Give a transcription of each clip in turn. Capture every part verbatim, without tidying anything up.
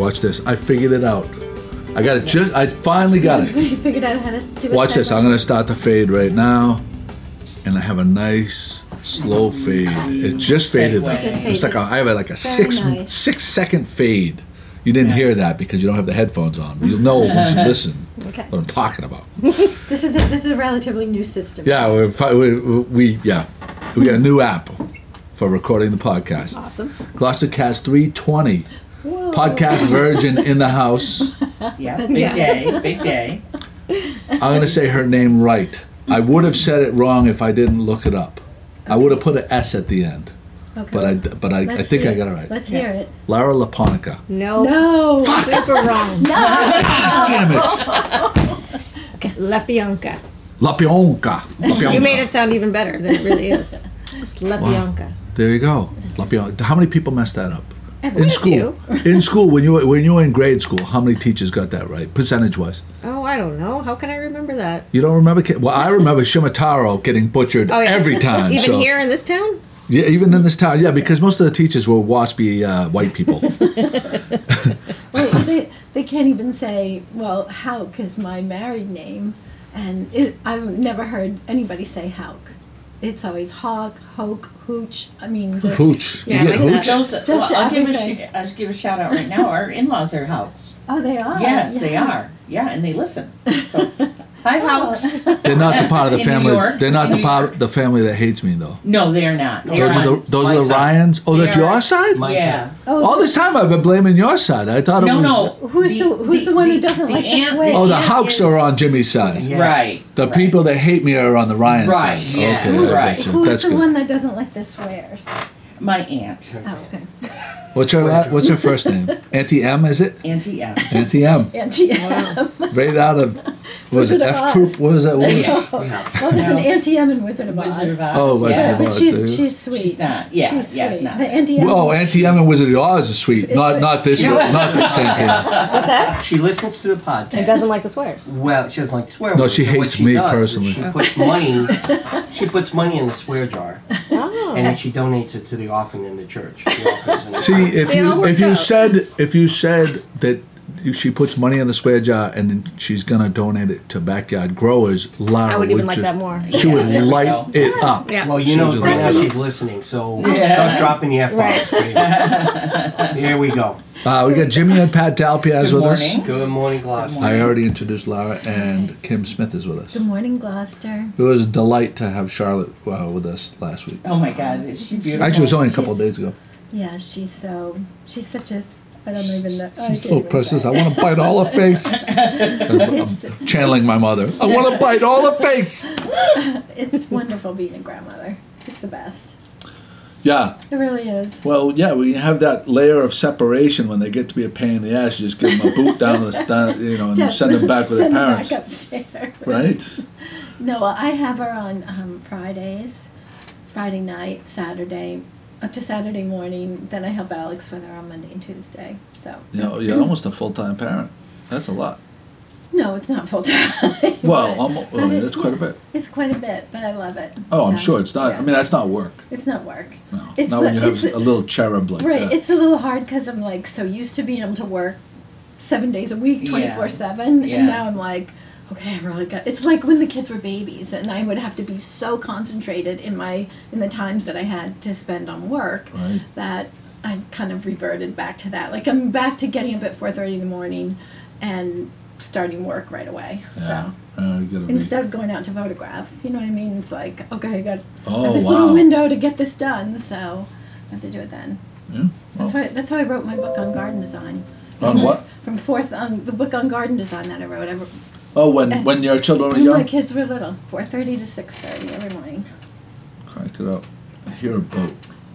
Watch this. I figured it out. I got it just, I finally got it. You figured out how to do it. Watch this. that I'm way? going to start the fade right now. And I have a nice, slow fade. It just faded. Segue. Just It's like faded. a, I have a, like a six nice. six second fade. You didn't hear that because you don't have the headphones on. But you'll know once you listen Okay. what I'm talking about. This is a, this is a relatively new system. Yeah, we're, fi- we, we yeah, we got a new app for recording the podcast. Awesome. Gloucester Cast three twenty. Whoa. Podcast virgin in the house. Yeah, big Yeah. day, big day. I'm going to say her name right. I would have said it wrong if I didn't look it up. I would have put an S at the end. Okay. But I, but I, I Let's think see I got it right. Let's Yeah. hear it. Lara Laponica. No. No. Super wrong. Damn it. Lepionka. Lapionka. Lapionka. You made it sound even better than it really is. Just Lepionka. There you go. Lapionka. How many people messed that up? Every- In school. In school, when you were, when you were in grade school, how many teachers got that right, percentage-wise? Oh, I don't know. How can I remember that? You don't remember? ki- Well, I remember Shimataro getting butchered Oh, yeah. every time. Even so. here in this town? Yeah, even in this town. Yeah, because most of the teachers were waspy uh, white people. Well, they, they can't even say, well, Hauk is my married name. And it, I've never heard anybody say Hauk. It's always Hawk, Hoke, Hooch. I mean, just, Hooch. Yeah, you get like hooch? Those, Just well, I'll give a everything. sh- I'll just give a shout out right now. Our in-laws are Houks. Oh, they are? Yes, they are. Yeah, and they listen. So, hi, Houks. They're not the part of the In family. New York, They're not in the New part York. the family that hates me though. No, they are not. They Those are are on the those my are the side. Ryans. Oh, They that's are- your side. My Yeah. Oh, All this time I've been blaming your side. I thought it No, was. no. Who's the- who's the one who doesn't like the aunt- swing? Oh, the aunt Hawks is- are on Jimmy's side. Yes. Right. The right. people that hate me are on the Ryan Right, side. yeah, Okay, I right. gotcha. who's That's the good. one that doesn't like the swears? My aunt, Oh, okay. What's her la- What's her first name? Auntie M, is it? Auntie M. Auntie M. Auntie M. Right out of what was it? Wizard of F Oz. Troop. What was that? What was Yeah. Well, there's an Auntie M in Wizard of Oz. Wizard of Oz. Oh, Wizard yeah. of But Oz, she's, dude. she's sweet. She's not. Yeah, She's yeah, sweet. it's not. The Auntie M. Oh, Auntie M and Wizard of Oz is sweet. It's Not sweet. not this not this Auntie M. What's that? She listens to the podcast. And doesn't like the swears. Well, she doesn't like to swear. No, words, she so what hates she me does is personally. She puts money. She puts money in the swear jar, Oh. and then she donates it to the offering in the church. The offerings in the See, church. if See, it all you works if you out. said if you said that she puts money in the swear jar and then she's gonna donate it to backyard growers, Lara I would even like just, that more. She Yeah, would there we light go. it up. Yeah. Well, you She'll know, just right now love it. she's listening, so Yeah. start dropping the F bombs, baby. There we go. Uh, we got Jimmy and Pat Dalpiaz Good with us. morning. Good morning, Gloucester. I already introduced Lara, and Kim Smith is with us. Good morning, Gloucester. It was a delight to have Charlotte uh, with us last week. Oh my God, is she beautiful? Actually, it was only a couple of days ago. Yeah, she's so, she's such a, I don't even know. I She's can't so even precious. say. I want to bite all her face. I'm channeling my mother. I want to bite all her face. It's wonderful being a grandmother. It's the best. Yeah. It really is. Well, yeah, we have that layer of separation when they get to be a pain in the ass. You just give them a boot down, the, down you know, and send them back with their Send them parents. back upstairs. Right? No, well, I have her on um, Fridays, Friday night, Saturday, up to Saturday morning. Then I help Alex with her on Monday and Tuesday. So You know, you're almost a full-time parent. That's a lot. no, it's not full time. Well, But- almost, but I mean, it- that's quite a bit. It's quite a bit, but I love it. Oh, I'm So, sure it's not. yeah. I mean, that's not work. It's not work. No. It's Not when the- you have it's a little cherub like Right, that. it's a little hard because I'm like so used to being able to work seven days a week, Yeah. twenty-four seven, Yeah. and now I'm like, okay, I really got. It's like when the kids were babies, and I would have to be so concentrated in my in the times that I had to spend on work Right. that I've kind of reverted back to that. Like I'm back to getting up at four thirty in the morning and starting work right away. Yeah. So Uh, you gotta be. instead of going out to photograph, you know what I mean? It's like, okay, I got I Oh, have this wow. little window to get this done, so I have to do it then. Yeah. That's Well, why that's how I wrote my book on garden design. on what? From fourth on the book on garden design that I wrote. I wrote Oh, when when your children were when my young? kids were little, four thirty to six thirty every morning. Cranked it up. I hear a boat.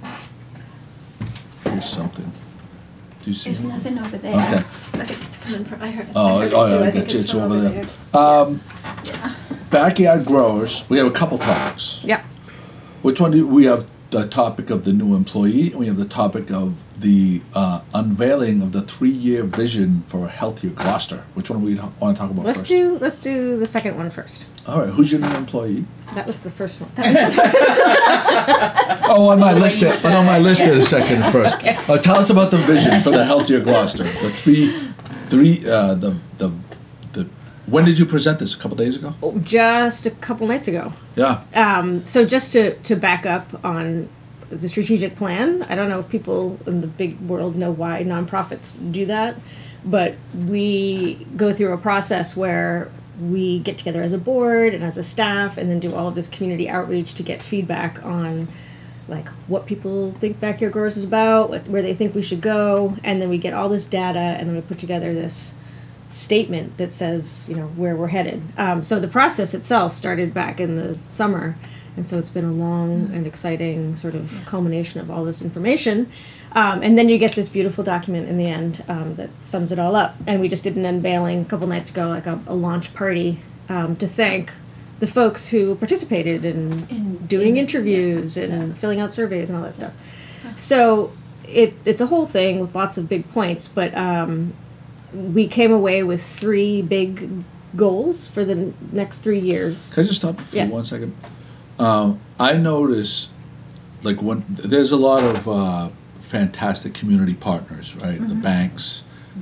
Here's something. Do you see There's it? nothing over there. Okay. I think it's coming from. I heard. Oh, I heard it oh too. yeah, I I think got you. It's from over there. Um, Backyard growers. We have a couple topics. Yeah. Which one do you, we have? the topic of the new employee, and we have the topic of the uh, unveiling of the three-year vision for a healthier Gloucester. Which one do we want to talk about Let's first? do let's do the second one first. All right, who's your new employee? That was the first one. Oh, on my list, there, but on my list there, the second first. Uh, tell us about the vision for the healthier Gloucester. The three, three, uh, the the the. When did you present this? A couple days ago. Oh, just a couple nights ago. Yeah. Um, so just to, to back up on the strategic plan, I don't know if people in the big world know why nonprofits do that, but we go through a process where we get together as a board and as a staff and then do all of this community outreach to get feedback on like what people think Backyard Growers is about, what, where they think we should go, and then we get all this data and then we put together this statement that says, you know, where we're headed. Um, so the process itself started back in the summer, and so it's been a long and exciting sort of culmination of all this information. Um, and then you get this beautiful document in the end um, that sums it all up. And we just did an unveiling a couple nights ago, like a, a launch party um, to thank the folks who participated in, In- doing in- interviews yeah, and yeah. filling out surveys and all that stuff. So it it's a whole thing with lots of big points, but um, we came away with three big goals for the n- next three years. Can I just stop you for Yeah. one second? Um, I notice, like when there's a lot of uh, fantastic community partners, right? The banks,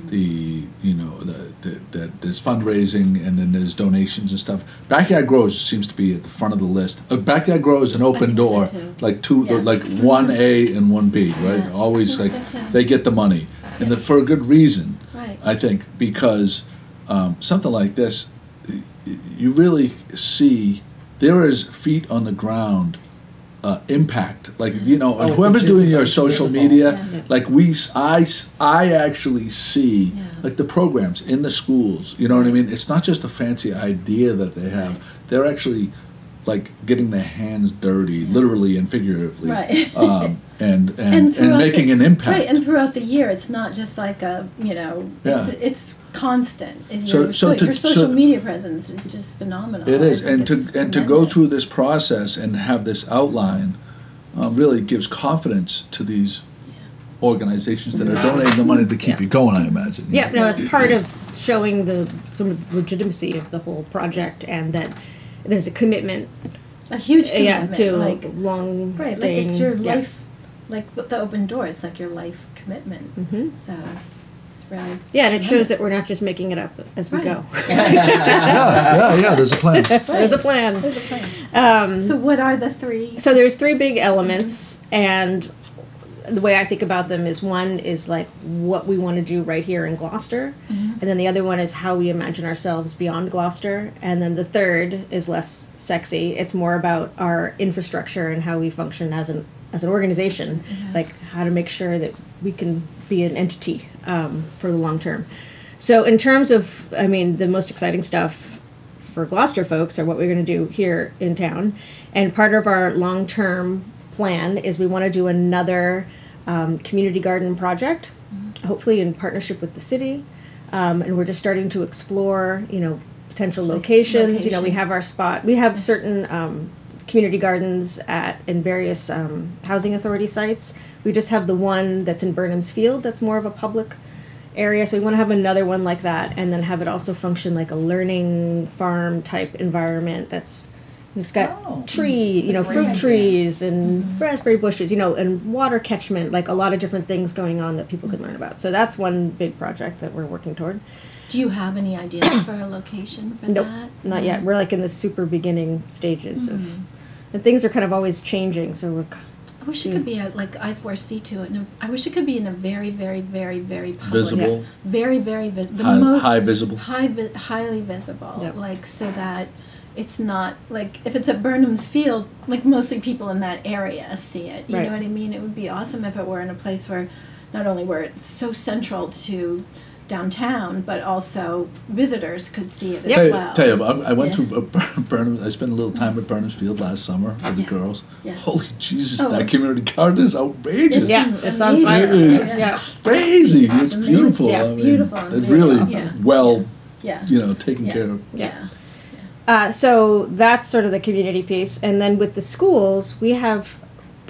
the you know the, the, the there's fundraising, and then there's donations and stuff. Backyard Growers seems to be at the front of the list. Uh, Backyard Growers is an open think so, door, too. like two, Yeah. like one A and one B, right? Yeah, Always I like think so, too. they get the money, and the, for a good reason. Right. I think because um, something like this, y- y- you really see there is feet on the ground uh, impact. Like you know, Oh, and it's whoever's doing your visible, social visible. media, Yeah. like we, s- I, s- I actually see Yeah. like the programs in the schools. You know what I mean? It's not just a fancy idea that they have. They're actually like getting their hands dirty, literally and figuratively, Right. um, and and, and, throughout making the, an impact. Right, and throughout the year, it's not just like a, you know, Yeah. it's, it's constant. Is So- your, so so, to- your social so- media presence is just phenomenal. It I is, think and to it's and to go tremendous. through this process and have this outline uh, really gives confidence to these organizations that are donating the money to keep Yeah. it going. I imagine. Yeah, no, it's part of showing the sort of legitimacy of the whole project and that there's a commitment, a huge uh, yeah, commitment, to like long right, staying. like it's your yeah. life, like the, the open door. It's like your life commitment. Mhm. So it's really Yeah, and it shows that we're not just making it up as we Right. go. yeah, yeah, yeah. There's a plan. There's a plan. There's a plan. Um, So what are the three? So there's three big elements, and the way I think about them is one is like what we want to do right here in Gloucester, and then the other one is how we imagine ourselves beyond Gloucester, and then the third is less sexy. It's more about our infrastructure and how we function as an as an organization, like how to make sure that we can be an entity um, for the long term. So in terms of, I mean, the most exciting stuff for Gloucester folks are what we're going to do here in town. And part of our long-term plan is we want to do another um, community garden project, hopefully in partnership with the city. Um, and we're just starting to explore, you know, potential locations. You know, we locations. have our spot. We have certain um, community gardens at in various um, housing authority sites. We just have the one that's in Burnham's Field that's more of a public area, so we want to have another one like that, and then have it also function like a learning farm type environment that's it's got Oh, tree, you know, great fruit idea. trees and raspberry bushes, you know, and water catchment, like a lot of different things going on that people could learn about. So that's one big project that we're working toward. Do you have any ideas for a location for Nope, that? not yet. We're like in the super beginning stages of, Mm-hmm. and things are kind of always changing. So we're, I wish it could be a, like I foresee to it. In a, I wish it could be in a very, very, very, very public, Visible. very, very vi- the High, most high visible. high, vi- highly visible. Yep. Like so that it's not like if it's at Burnham's Field, like mostly people in that area see it. You Right. know what I mean? It would be awesome if it were in a place where not only where it's so central to downtown, but also visitors could see it Yep. as Tell you, well. tell you, I, I went Yeah. to uh, Burnham. I spent a little time at Burnham's Field last summer with the Yeah. girls. Yeah. Holy Jesus, Oh. that community garden is outrageous. yeah, it's on amazing. fire. It is Yeah. crazy. It's amazing. beautiful. Yeah, it's I mean, beautiful. It's It's really awesome. Yeah. well, Yeah. you know, taken Yeah. care of. Yeah. Yeah. Uh, so that's sort of the community piece. And then with the schools, we have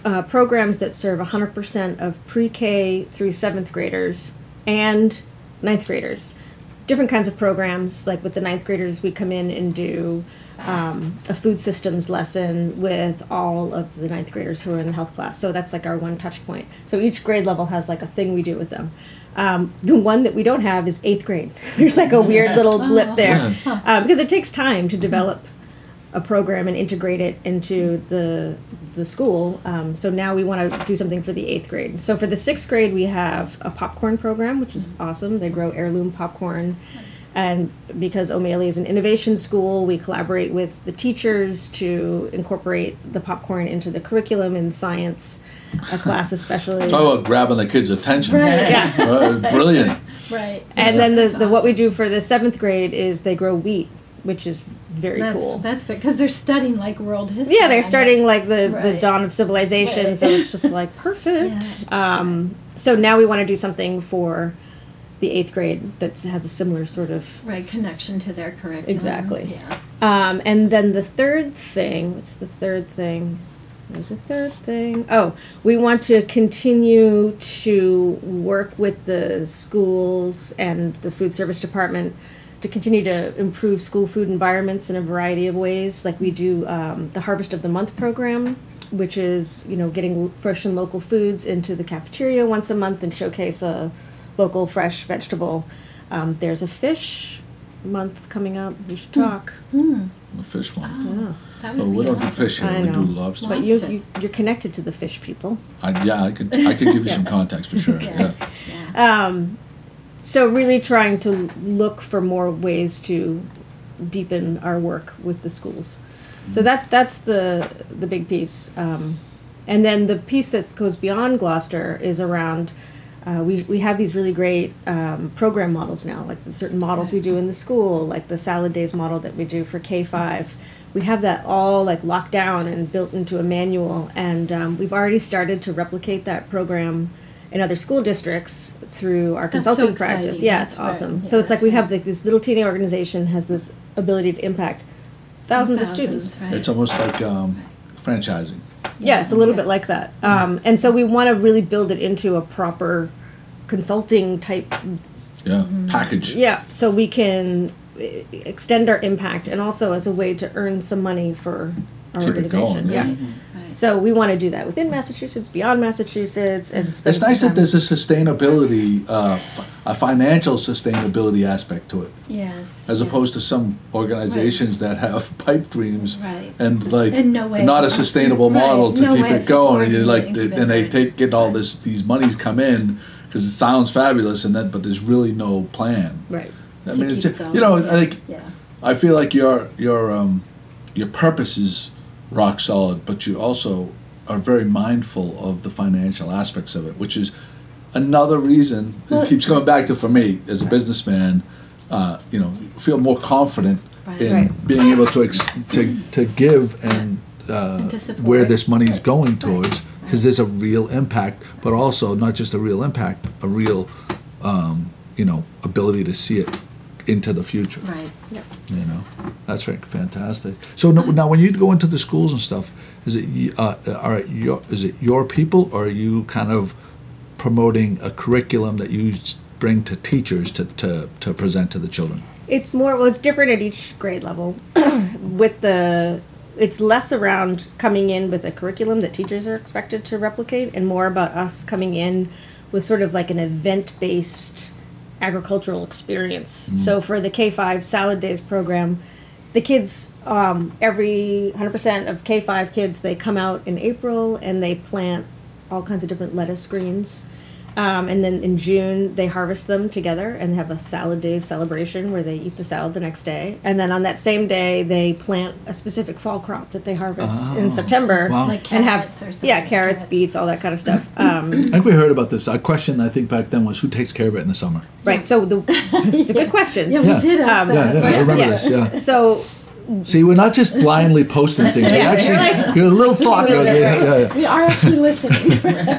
uh, programs that serve one hundred percent of pre-K through seventh graders and ninth graders. Different kinds of programs, like with the ninth graders, we come in and do um, a food systems lesson with all of the ninth graders who are in the health class. So that's like our one touch point. So each grade level has like a thing we do with them. Um, the one that we don't have is eighth grade. There's like a weird little blip there um, because it takes time to develop a program and integrate it into the the school. Um, so now we want to do something for the eighth grade. So for the sixth grade, we have a popcorn program, which is awesome. They grow heirloom popcorn. And because O'Malley is an innovation school, we collaborate with the teachers to incorporate the popcorn into the curriculum in science, a class especially. Talk about grabbing the kids' attention. Right. Yeah. Uh, brilliant. Right. And then the, the what we do for the seventh grade is they grow wheat, which is very that's, cool. That's because they're studying like world history. Yeah, they're starting like the, the Right. dawn of civilization, Right. so it's just like perfect. Um, so now we want to do something for the eighth grade that has a similar sort of. Right, connection to their curriculum. Exactly. Yeah. Um, and then the third thing, what's the third thing? There's a third thing. Oh, we want to continue to work with the schools and the food service department to continue to improve school food environments in a variety of ways. Like we do um, the Harvest of the Month program, which is, you know, getting fresh and local foods into the cafeteria once a month and showcase a local fresh vegetable. Um, there's a fish month coming up. We should talk. Hmm. The fish one. Yeah. That would Oh, we be don't do awesome. fish here. I We do know. lobster. But you, Lobsters. you, you're connected to the fish people. I, yeah, I could. I could give you some context for sure. Yeah. Yeah. Yeah. Um, so really trying to look for more ways to deepen our work with the schools. So that that's the the big piece. Um, and then the piece that goes beyond Gloucester is around. Uh, we we have these really great um, program models now, like the certain models we do in the school, like the salad days model that we do for K five. We have that all like locked down and built into a manual, and um, we've already started to replicate that program in other school districts through our That's so consulting practice. exciting. Yeah, That's it's right. awesome. Yeah, so it's like that's we right. have like this little teeny organization has this ability to impact thousands, of Thousands, students. right. It's almost like um, franchising. Yeah, it's a little Yeah. bit like that. Um, and so we want to really build it into a proper consulting type. Yeah. Mm-hmm. Package. Yeah, so we can eh, extend our impact and also as a way to earn some money for our Keep it organization. going, yeah. yeah. Right. So we want to do that within Massachusetts, beyond Massachusetts, and spend It's some nice that time- there's a sustainability, uh, f- a financial sustainability aspect to it, Yes. as yeah. opposed to some organizations that have pipe dreams Right. and like And no way- not a sustainable Right, model to no keep way it of going. And you're like, supporting it, and they right. take get all this these monies come in because it sounds fabulous, and then but there's really no plan. Right. I To mean, keep it's, it going, you know, yeah. I think Yeah. I feel like your your um, your purpose is rock solid, but you also are very mindful of the financial aspects of it, which is another reason Well- it keeps coming back to for me as a businessman. Uh, you know, feel more confident Right. in Right. being able to ex- to to give and, uh, And to support. where this money is going towards, because there's a real impact, but also not just a real impact, a real um, you know ability to see it into the future. Right. Yeah. You know, that's right, fantastic. So no, now, when you go into the schools and stuff, is it y- uh, are it your is it your people, or are you kind of promoting a curriculum that you s- bring to teachers to, to, to present to the children? It's more, well, it's different at each grade level. With the, it's less around coming in with a curriculum that teachers are expected to replicate, and more about us coming in with sort of like an event-based agricultural experience. So for the K five Salad Days program, the kids, um, every one hundred percent of K five kids, they come out in April and they plant all kinds of different lettuce greens. Um, and then in June, they harvest them together and have a salad day celebration where they eat the salad the next day. And then on that same day, they plant a specific fall crop that they harvest Oh, in September. wow. Like And carrots have, or something. yeah, carrots, Carrots. beets, all that kind of stuff. Um, I think we heard about this. A question I think back then was, who takes care of it in the summer? right. So the, it's a good question. Yeah, we Yeah. did ask Um, Yeah, that. yeah, I Yeah, remember yeah. this. Yeah. So See, we're not just blindly posting things. We Yeah, actually, you're like- you're a little thought goes. Yeah, yeah, yeah. We are actually listening.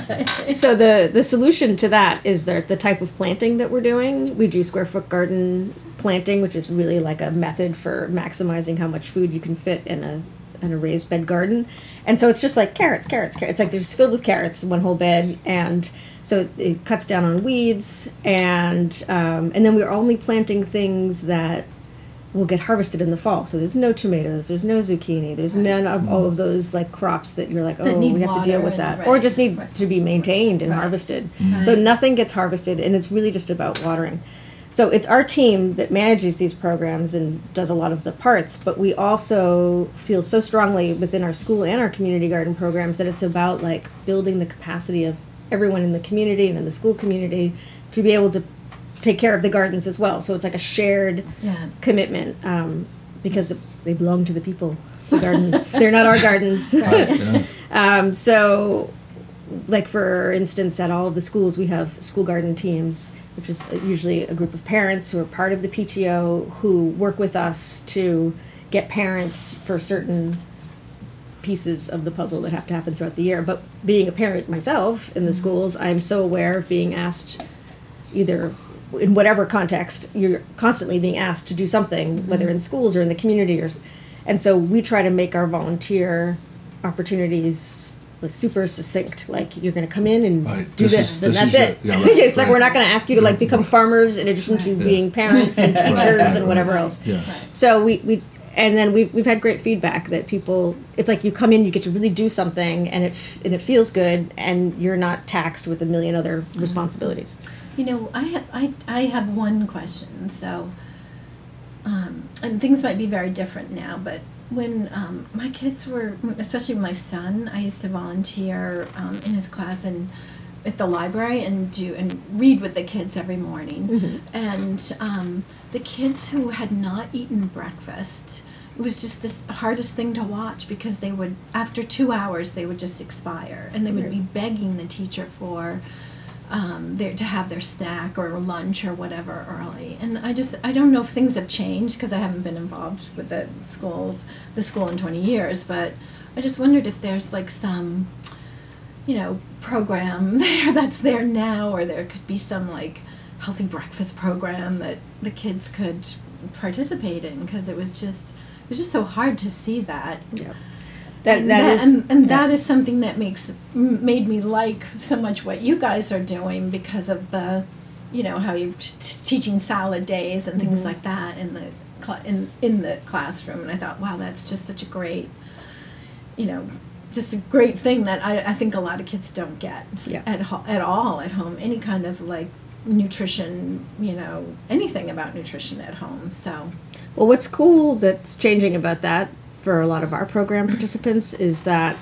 So the the solution to that is that the type of planting that we're doing. We do square foot garden planting, which is really like a method for maximizing how much food you can fit in a, and a raised bed garden. And so it's just like carrots, carrots, carrots. It's like they're just filled with carrots, one whole bed. And so it cuts down on weeds. And um, and then we're only planting things that will get harvested in the fall. So there's no tomatoes, there's no zucchini, there's none of all of those like crops that you're like, That oh, need we have to deal water with and- that. Or right, just need right. to be maintained and Right. harvested. Right. So nothing gets harvested, and it's really just about watering. So it's our team that manages these programs and does a lot of the parts, but we also feel so strongly within our school and our community garden programs that it's about like building the capacity of everyone in the community and in the school community to be able to take care of the gardens as well. So it's like a shared Yeah. commitment um, because they belong to the people, the gardens. They're not our gardens. Yeah. Um, so, like for instance, at all of the schools, we have school garden teams, which is usually a group of parents who are part of the P T O who work with us to get parents for certain pieces of the puzzle that have to happen throughout the year. But being a parent myself in the schools, I'm so aware of being asked either in whatever context, you're constantly being asked to do something, whether in schools or in the community, or, and so we try to make our volunteer opportunities super succinct. Like you're going to come in and Right. do This this, is- and this that's is it. your- yeah, right, It's like right. we're not going to ask you to like become farmers in addition to Yeah. being parents and Right, teachers right, and whatever right. else. Yeah. So we, we and then we've, we've had great feedback that people, it's like you come in, you get to really do something and it, f- and it feels good and you're not taxed with a million other responsibilities. You know, I have I, I have one question. So, um, and things might be very different now, but when um, my kids were, especially my son, I used to volunteer um, in his class and at the library and do and read with the kids every morning. Mhm. And um, the kids who had not eaten breakfast, it was just the hardest thing to watch because they would, after two hours, they would just expire, and they would be begging the teacher for um, their, to have their snack or lunch or whatever early. And I just, I don't know if things have changed because I haven't been involved with the schools, the school in twenty years, but I just wondered if there's like some, you know, program there that's there now, or there could be some like healthy breakfast program that the kids could participate in, because it was just, it was just so hard to see that. Yeah. That, and that that, is, and, and yeah. that is something that makes m- made me like so much what you guys are doing, because of the, you know, how you're t- t- teaching salad days and things Mhm. like that in the cl- in in the classroom. And I thought, wow, that's just such a great, you know, just a great thing that I, I think a lot of kids don't get Yeah. at ho- at all at home. Any kind of like nutrition, you know, anything about nutrition at home. So Well, what's cool that's changing about that for a lot of our program participants is that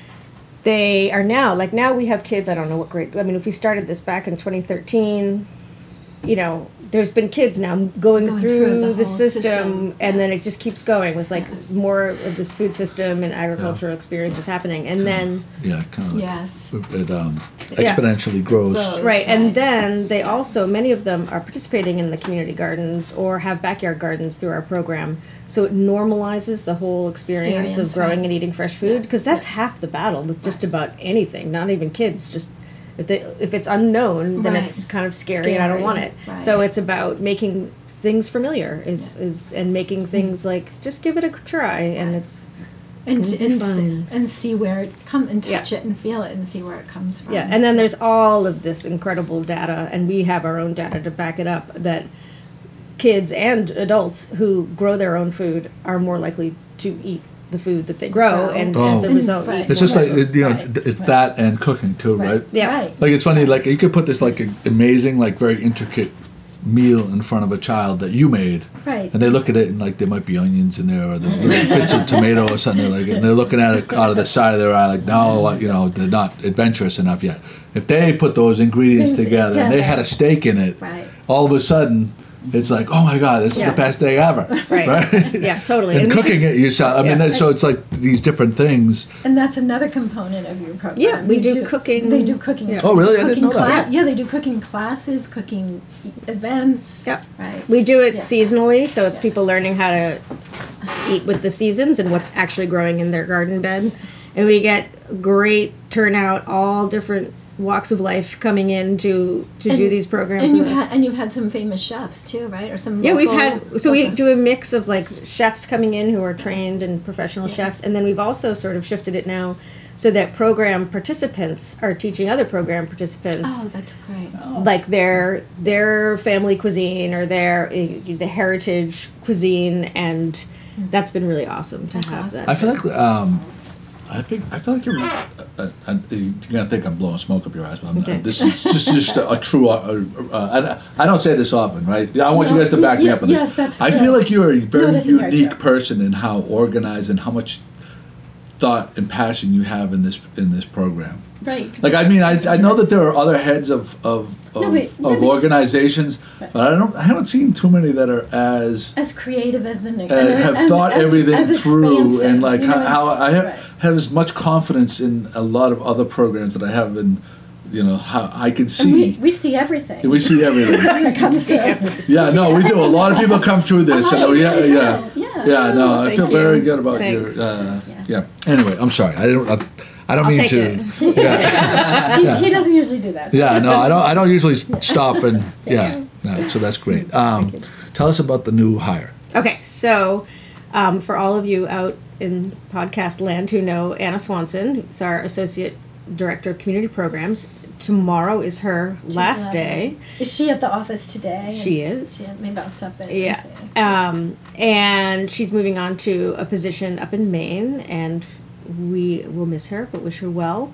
they are now, like now we have kids, I don't know what grade, I mean, if we started this back in twenty thirteen, you know, there's been kids now going, Going through, through the the, whole system, system, and yeah. then it just keeps going with like more of this food system and agricultural experiences happening. And then, Yeah, kind of like yes. it um, Yeah. exponentially grows. Grows. right, and Right. then they also, many of them are participating in the community gardens or have backyard gardens through our program. So it normalizes the whole experience, Experience, of growing right. and eating fresh food, Yeah. because that's Yeah. half the battle with just Right. about anything, not even kids, just if they, if it's unknown, then Right. it's kind of scary, and I don't Scary, want it. right. So it's about making things familiar is, is and making things like just give it a try, and Right. it's and Gonna be and, fine. and see where it comes and touch Yeah. it and feel it and see where it comes from. yeah, and then there's all of this incredible data, and we have our own data to back it up, that kids and adults who grow their own food are more likely to eat the food that they grow, Grow. and Oh. as a And- result, right. eat It's more just like food. it, you know, Right, th- it's right. that and cooking too, right? Yeah. Right. Like it's funny, like you could put this like a, amazing, like very intricate meal in front of a child that you made, Right. and they look at it and like there might be onions in there or the little bits of tomato or something like, and they're looking at it out of the side of their eye like, no, you know, they're not adventurous enough yet. If they put those ingredients Things together and they together. had a steak in it, Right. all of a sudden it's like, oh my god, this is Yeah. the best day ever, Right. Yeah, totally. And And- cooking it yourself, I mean, Yeah. that, so it's like these different things. And that's another component of your program. Yeah, we You do cooking. They do cooking. Yeah. Oh, really? I didn't Cooking know that. cla- Yeah, they do cooking classes, cooking e- events. Yep. Right. We do it Yeah. seasonally, so it's Yeah. people learning how to eat with the seasons and what's actually growing in their garden bed. And we get great turnout, all different walks of life coming in to to do these programs And with you've us. had and you've had some famous chefs too, right? Or some Yeah, we've local- had so we okay. do a mix of like chefs coming in who are trained and professional chefs, and then we've also sort of shifted it now so that program participants are teaching other program participants Oh, that's great. Oh. like their their family cuisine or their uh, the heritage cuisine, and that's been really awesome to That's have awesome. that. I feel like um, I think I feel like you're. Uh, uh, uh, you're gonna think I'm blowing smoke up your ass, but I'm, Okay. this is just just a, a true. Uh, uh, I, I don't say this often, right? I want you No, guys to back me yeah, up on yes, this. that's I true. feel like you're a very this is very unique true. person in how organized and how much thought and passion you have in this in this program. Right. Like I mean, I, I know that there are other heads of of of, No, but- yeah, of but- organizations, but I don't I haven't seen too many that are as As creative as an uh, have thought everything through and like how, how I have, Right. have as much confidence in a lot of other programs that I have in, you know, how I can And we, see we see everything. we see everything. when it comes to Yeah, no, we do. A lot of people come through this. And, oh, yeah, yeah, yeah. yeah. No, I Thank feel you. very good about Thanks. your. Uh, Yeah. yeah. Anyway, I'm sorry. I don't. I, I don't I'll mean take to. it. Yeah. He, he doesn't usually do that. Yeah. No, I don't. I don't usually s- stop and yeah. No, so that's great. Um, tell us about the new hire. Okay, so um, for all of you out in podcast land who know Anna Swanson, who's our associate director of community programs, tomorrow is her She's last lovely. day. Is she at the office today? She And- is. She, maybe I'll stop in. and Yeah. see. Um, and she's moving on to a position up in Maine, and we will miss her, but wish her well.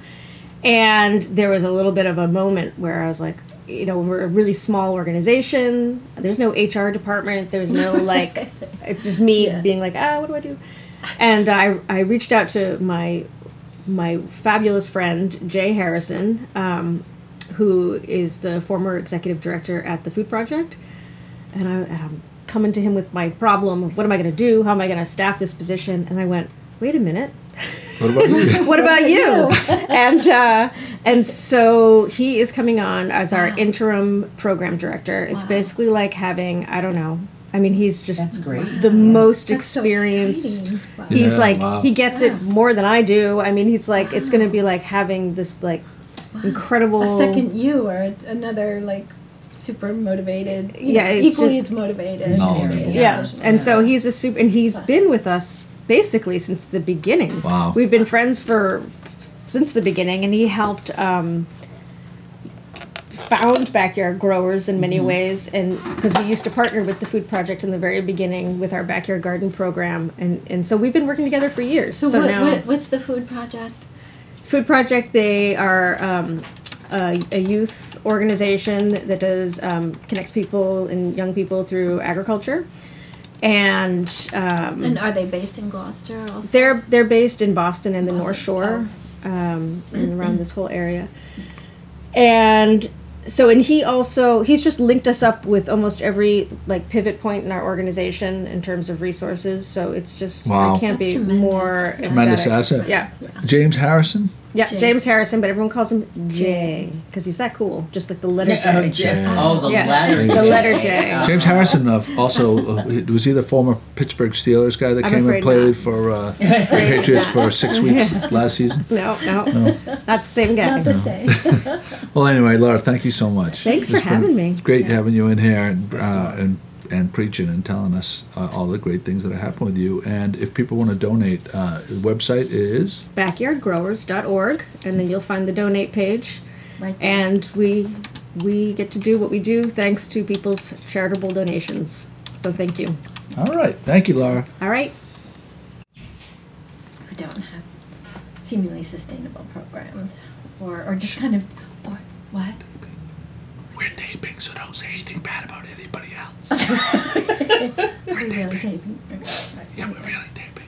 And there was a little bit of a moment where I was like, you know, we're a really small organization. There's no H R department. There's no like, it's just me Yeah. being like, ah, what do I do? And I, I reached out to my my fabulous friend Jay Harrison, um, who is the former executive director at the Food Project, and, I, and I'm coming to him with my problem of what am I going to do? How am I going to staff this position? And I went, wait a minute. What about you? What about you? and uh, and so he is coming on as our Wow. interim program director. It's Wow. basically like having, I don't know. I mean, he's just That's great. the most That's so experienced. exciting. Wow. He's Yeah, like wow. he gets Wow. it more than I do. I mean, he's like it's going to be like having this like incredible A second you or a- another like super motivated. you Yeah, know, it's equally just- as motivated. Knowledgeable. Yeah, and so he's a super, and he's been with us basically since the beginning. Wow. We've been friends for since the beginning, and he helped um, found Backyard Growers in many ways, and because we used to partner with the Food Project in the very beginning with our backyard garden program, and and so we've been working together for years. So, So, what, now, what, what's the food project? Food Project, they are um, a, a youth organization that does um, connects people and young people through agriculture, and um, And are they based in Gloucester also? they're they're based in Boston and the North Boston, Shore, um, and around this whole area, and so and he also he's just linked us up with almost every like pivot point in our organization in terms of resources. So it's just Wow. I can't That's be tremendous. more Tremendous ecstatic. asset. Yeah. James Harrison. Yeah, Jay. James Harrison, but everyone calls him Jay because he's that cool, just like the letter J. J. Oh, the Yeah. letter The J. letter J. Oh. James Harrison uh, also uh, was he the former Pittsburgh Steelers guy that I'm came and afraid played not. for uh, the Patriots for six weeks last season? No, no, not the same guy. Not the same. Well, anyway, Laura, thank you so much. Thanks for It's been having me. Great having you in here and uh, and and preaching and telling us uh, all the great things that are happening with you. And if people want to donate, uh, the website is backyard growers dot org, and then you'll find the donate page. Right there. And we we get to do what we do thanks to people's charitable donations. So thank you. all right. Thank you, Laura. All right. I don't have seemingly sustainable programs, or or just kind of, or what? We're taping, so don't say anything bad about anybody else. Are we really taping? Yeah, we're really taping.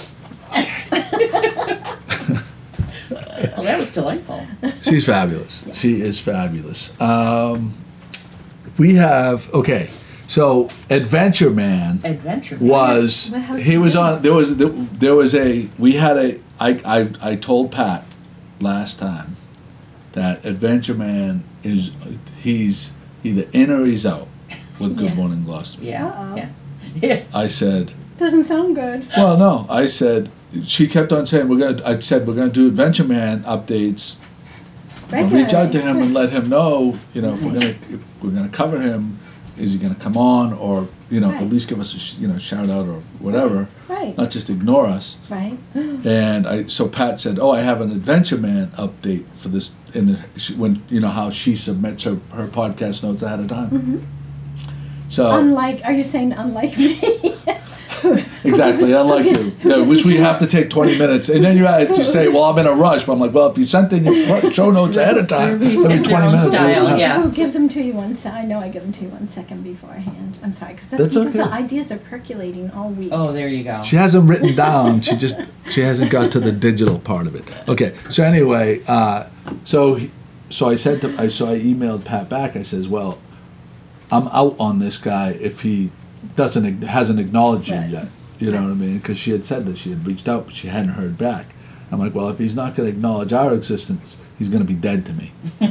Well, that was delightful. She's fabulous. She is fabulous. Um, we have okay. So Adventure Man Adventure. was What- how's he he was doing? on there was there was a we had a I I I told Pat last time that Adventure Man is he's either in or he's out with Good Yeah. Morning Gloucester. Yeah. Uh-oh. Yeah. Yeah. I said, Doesn't sound good. well, no, I said she kept on saying we're gonna. I said we're gonna do Adventure Man updates I'll reach out to him and Regularly. let him know, you know, if we're gonna if we're gonna cover him, is he gonna come on, or you know, at Right. least give us a sh- you know shout out or whatever, Right. not just ignore us. Right. And I so Pat said, oh, I have an Adventure Man update for this in the she, when you know how she submits her her podcast notes ahead of time. Mm-hmm. So Unlike, are you saying unlike me? exactly, unlike you, yeah, which we have to take twenty minutes, and then you had to say, well, I'm in a rush. But I'm like, well, if you sent in your show notes ahead of time, Everybody's it'll be got their twenty own minutes. style, Yeah. yeah. Who gives them to you one se- I know I give them to you one second beforehand. I'm sorry, because that's, That's because okay. the ideas are percolating all week. Oh, there you go. She hasn't written down. She just she hasn't got to the digital part of it. Okay. So anyway, uh, so he- so I said to I so I emailed Pat back. I says, well, I'm out on this guy if he doesn't ag- hasn't acknowledged you Right. yet. You know what I mean? Because she had said that she had reached out, but she hadn't heard back. I'm like, well, if he's not going to acknowledge our existence, he's going to be dead to me.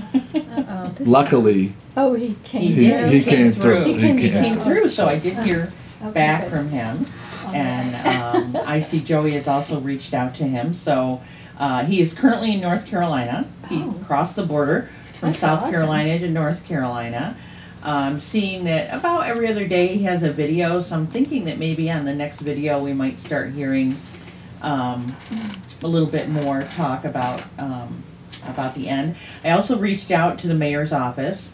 Uh-oh. This- Luckily, Oh, he came He He- did. he came through. He He came, came he came through. through, so I did hear Okay, back good. from him. All And right. um, I see Joey has also reached out to him. So uh, he is currently in North Carolina. He Oh. crossed the border from That's South awesome. Carolina to North Carolina. Um, seeing that about every other day he has a video, so I'm thinking that maybe on the next video we might start hearing um, a little bit more talk about um, about the end. I also reached out to the mayor's office,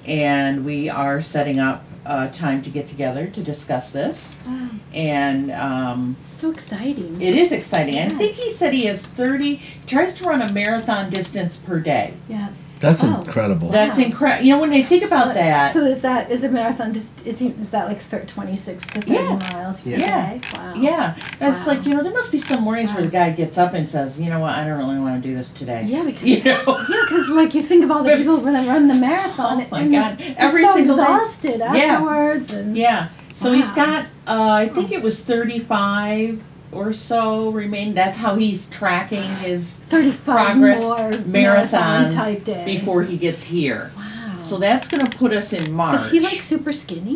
and we are setting up a time to get together to discuss this. Wow, And um, so exciting. it is exciting. I Yes. think he said he has thirty, tries to run a marathon distance per day. yeah. that's Oh. incredible. That's Wow. incredible. You know, when I think about that, So is that, is the marathon just, is, he, is that like thir- twenty-six to thirty Yeah. miles per Yeah. day? Wow. yeah, it's Wow. like, you know, there must be some mornings where the Wow. guy gets up and says, you know what, I don't really want to do this today. Yeah, because, You know? yeah, because like you think of all the But- people that run the marathon Oh my and God. they're Every so single day. exhausted Yeah. afterwards and Yeah. So he's Wow. got, uh, I think it was thirty-five or so remain. That's how he's tracking his thirty-five progress more marathon marathons type day before he gets here. Wow. So that's going to put us in March. Is he like super skinny?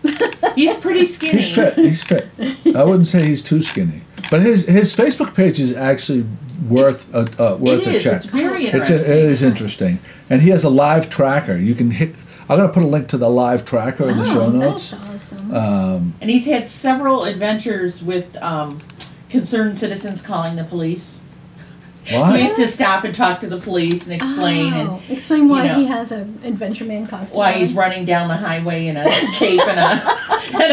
He's pretty skinny. He's fit. He's fit. I wouldn't say he's too skinny, but his his Facebook page is actually worth a uh, worth It a is. check. It's very It's interesting. a, it is interesting, and he has a live tracker. You can hit. I'm gonna put a link to the live tracker in the show Oh, notes. that's awesome. Um, And he's had several adventures with um, concerned citizens calling the police. So he why? used to stop and talk to the police and explain and Oh, explain why you know, he has an Adventure Man costume. why on. he's running down the highway in a cape and a. And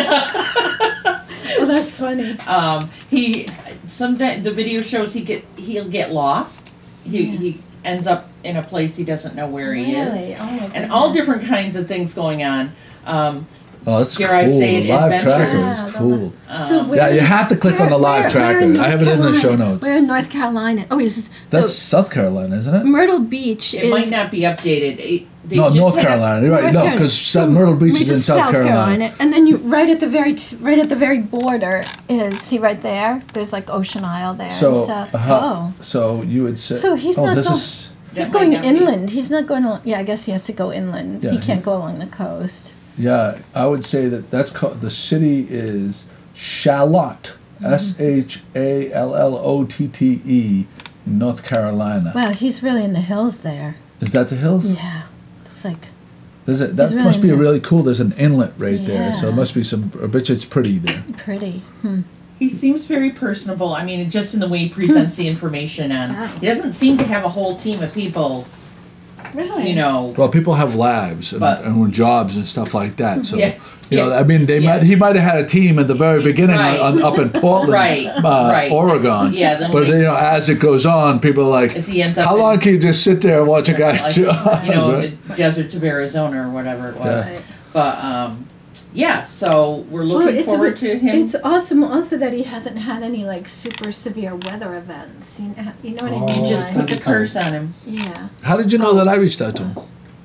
a Oh, that's funny. um, he sometimes the video shows he get he'll get lost. He Yeah. he ends up in a place he doesn't know where he is, Really? Oh my and all goodness. different kinds of things going on. Um, Oh, that's Dare cool. I say it, the live adventure? tracker Yeah, is the cool. um, So where- Yeah, you have to click on the live Where- tracker. where in I have it in the North show Carolina? notes. We're in North Carolina. Oh, he's That's so South Carolina, isn't it? Myrtle Beach it is might not be updated. It, they No, just North had a- Carolina. You're right. North No, Carolina. because So Myrtle Beach Beach is in South, Carolina. and then you right at the very t- right at the very border is see right there. There's like Ocean Isle there So, and stuff. uh, Oh, so you would say. So he's oh, not this going- is. he's That might going not be- inland. He's not going. Al- yeah, I guess he has to go inland. Yeah, he he- can't go along the coast. Yeah, I would say that that's called, the city is Charlotte, Mm-hmm. S H A L L O T T E, North Carolina. Wow, he's really in the hills there. Is that the hills? Yeah, it's like There's a, that He's really must be in there. really cool. There's an inlet right there, so Yeah. it must be some. I bet you it's pretty there. pretty. Hmm. He seems very personable. I mean, just in the way he presents the information, and Wow. he doesn't seem to have a whole team of people. Really? You know, Well, people have lives and, But- and jobs and stuff like that. So, Yeah. you know, Yeah. I mean, they Yeah. might he might have had a team at the very beginning Right. on, up in Portland, Right. uh, Right. Oregon. Yeah, then but they- you know, as it goes on, people are like, as he ends up how in, long can you just sit there and watch a guy's like, job? you know, right? the deserts of Arizona or whatever it was. Yeah. Right. But um, yeah, so we're looking Well, it's forward re- to him. It's awesome also that he hasn't had any like super severe weather events. You know, you know what I Oh, mean? You just Like- put the curse on him yeah. How did you know that I reached out to him?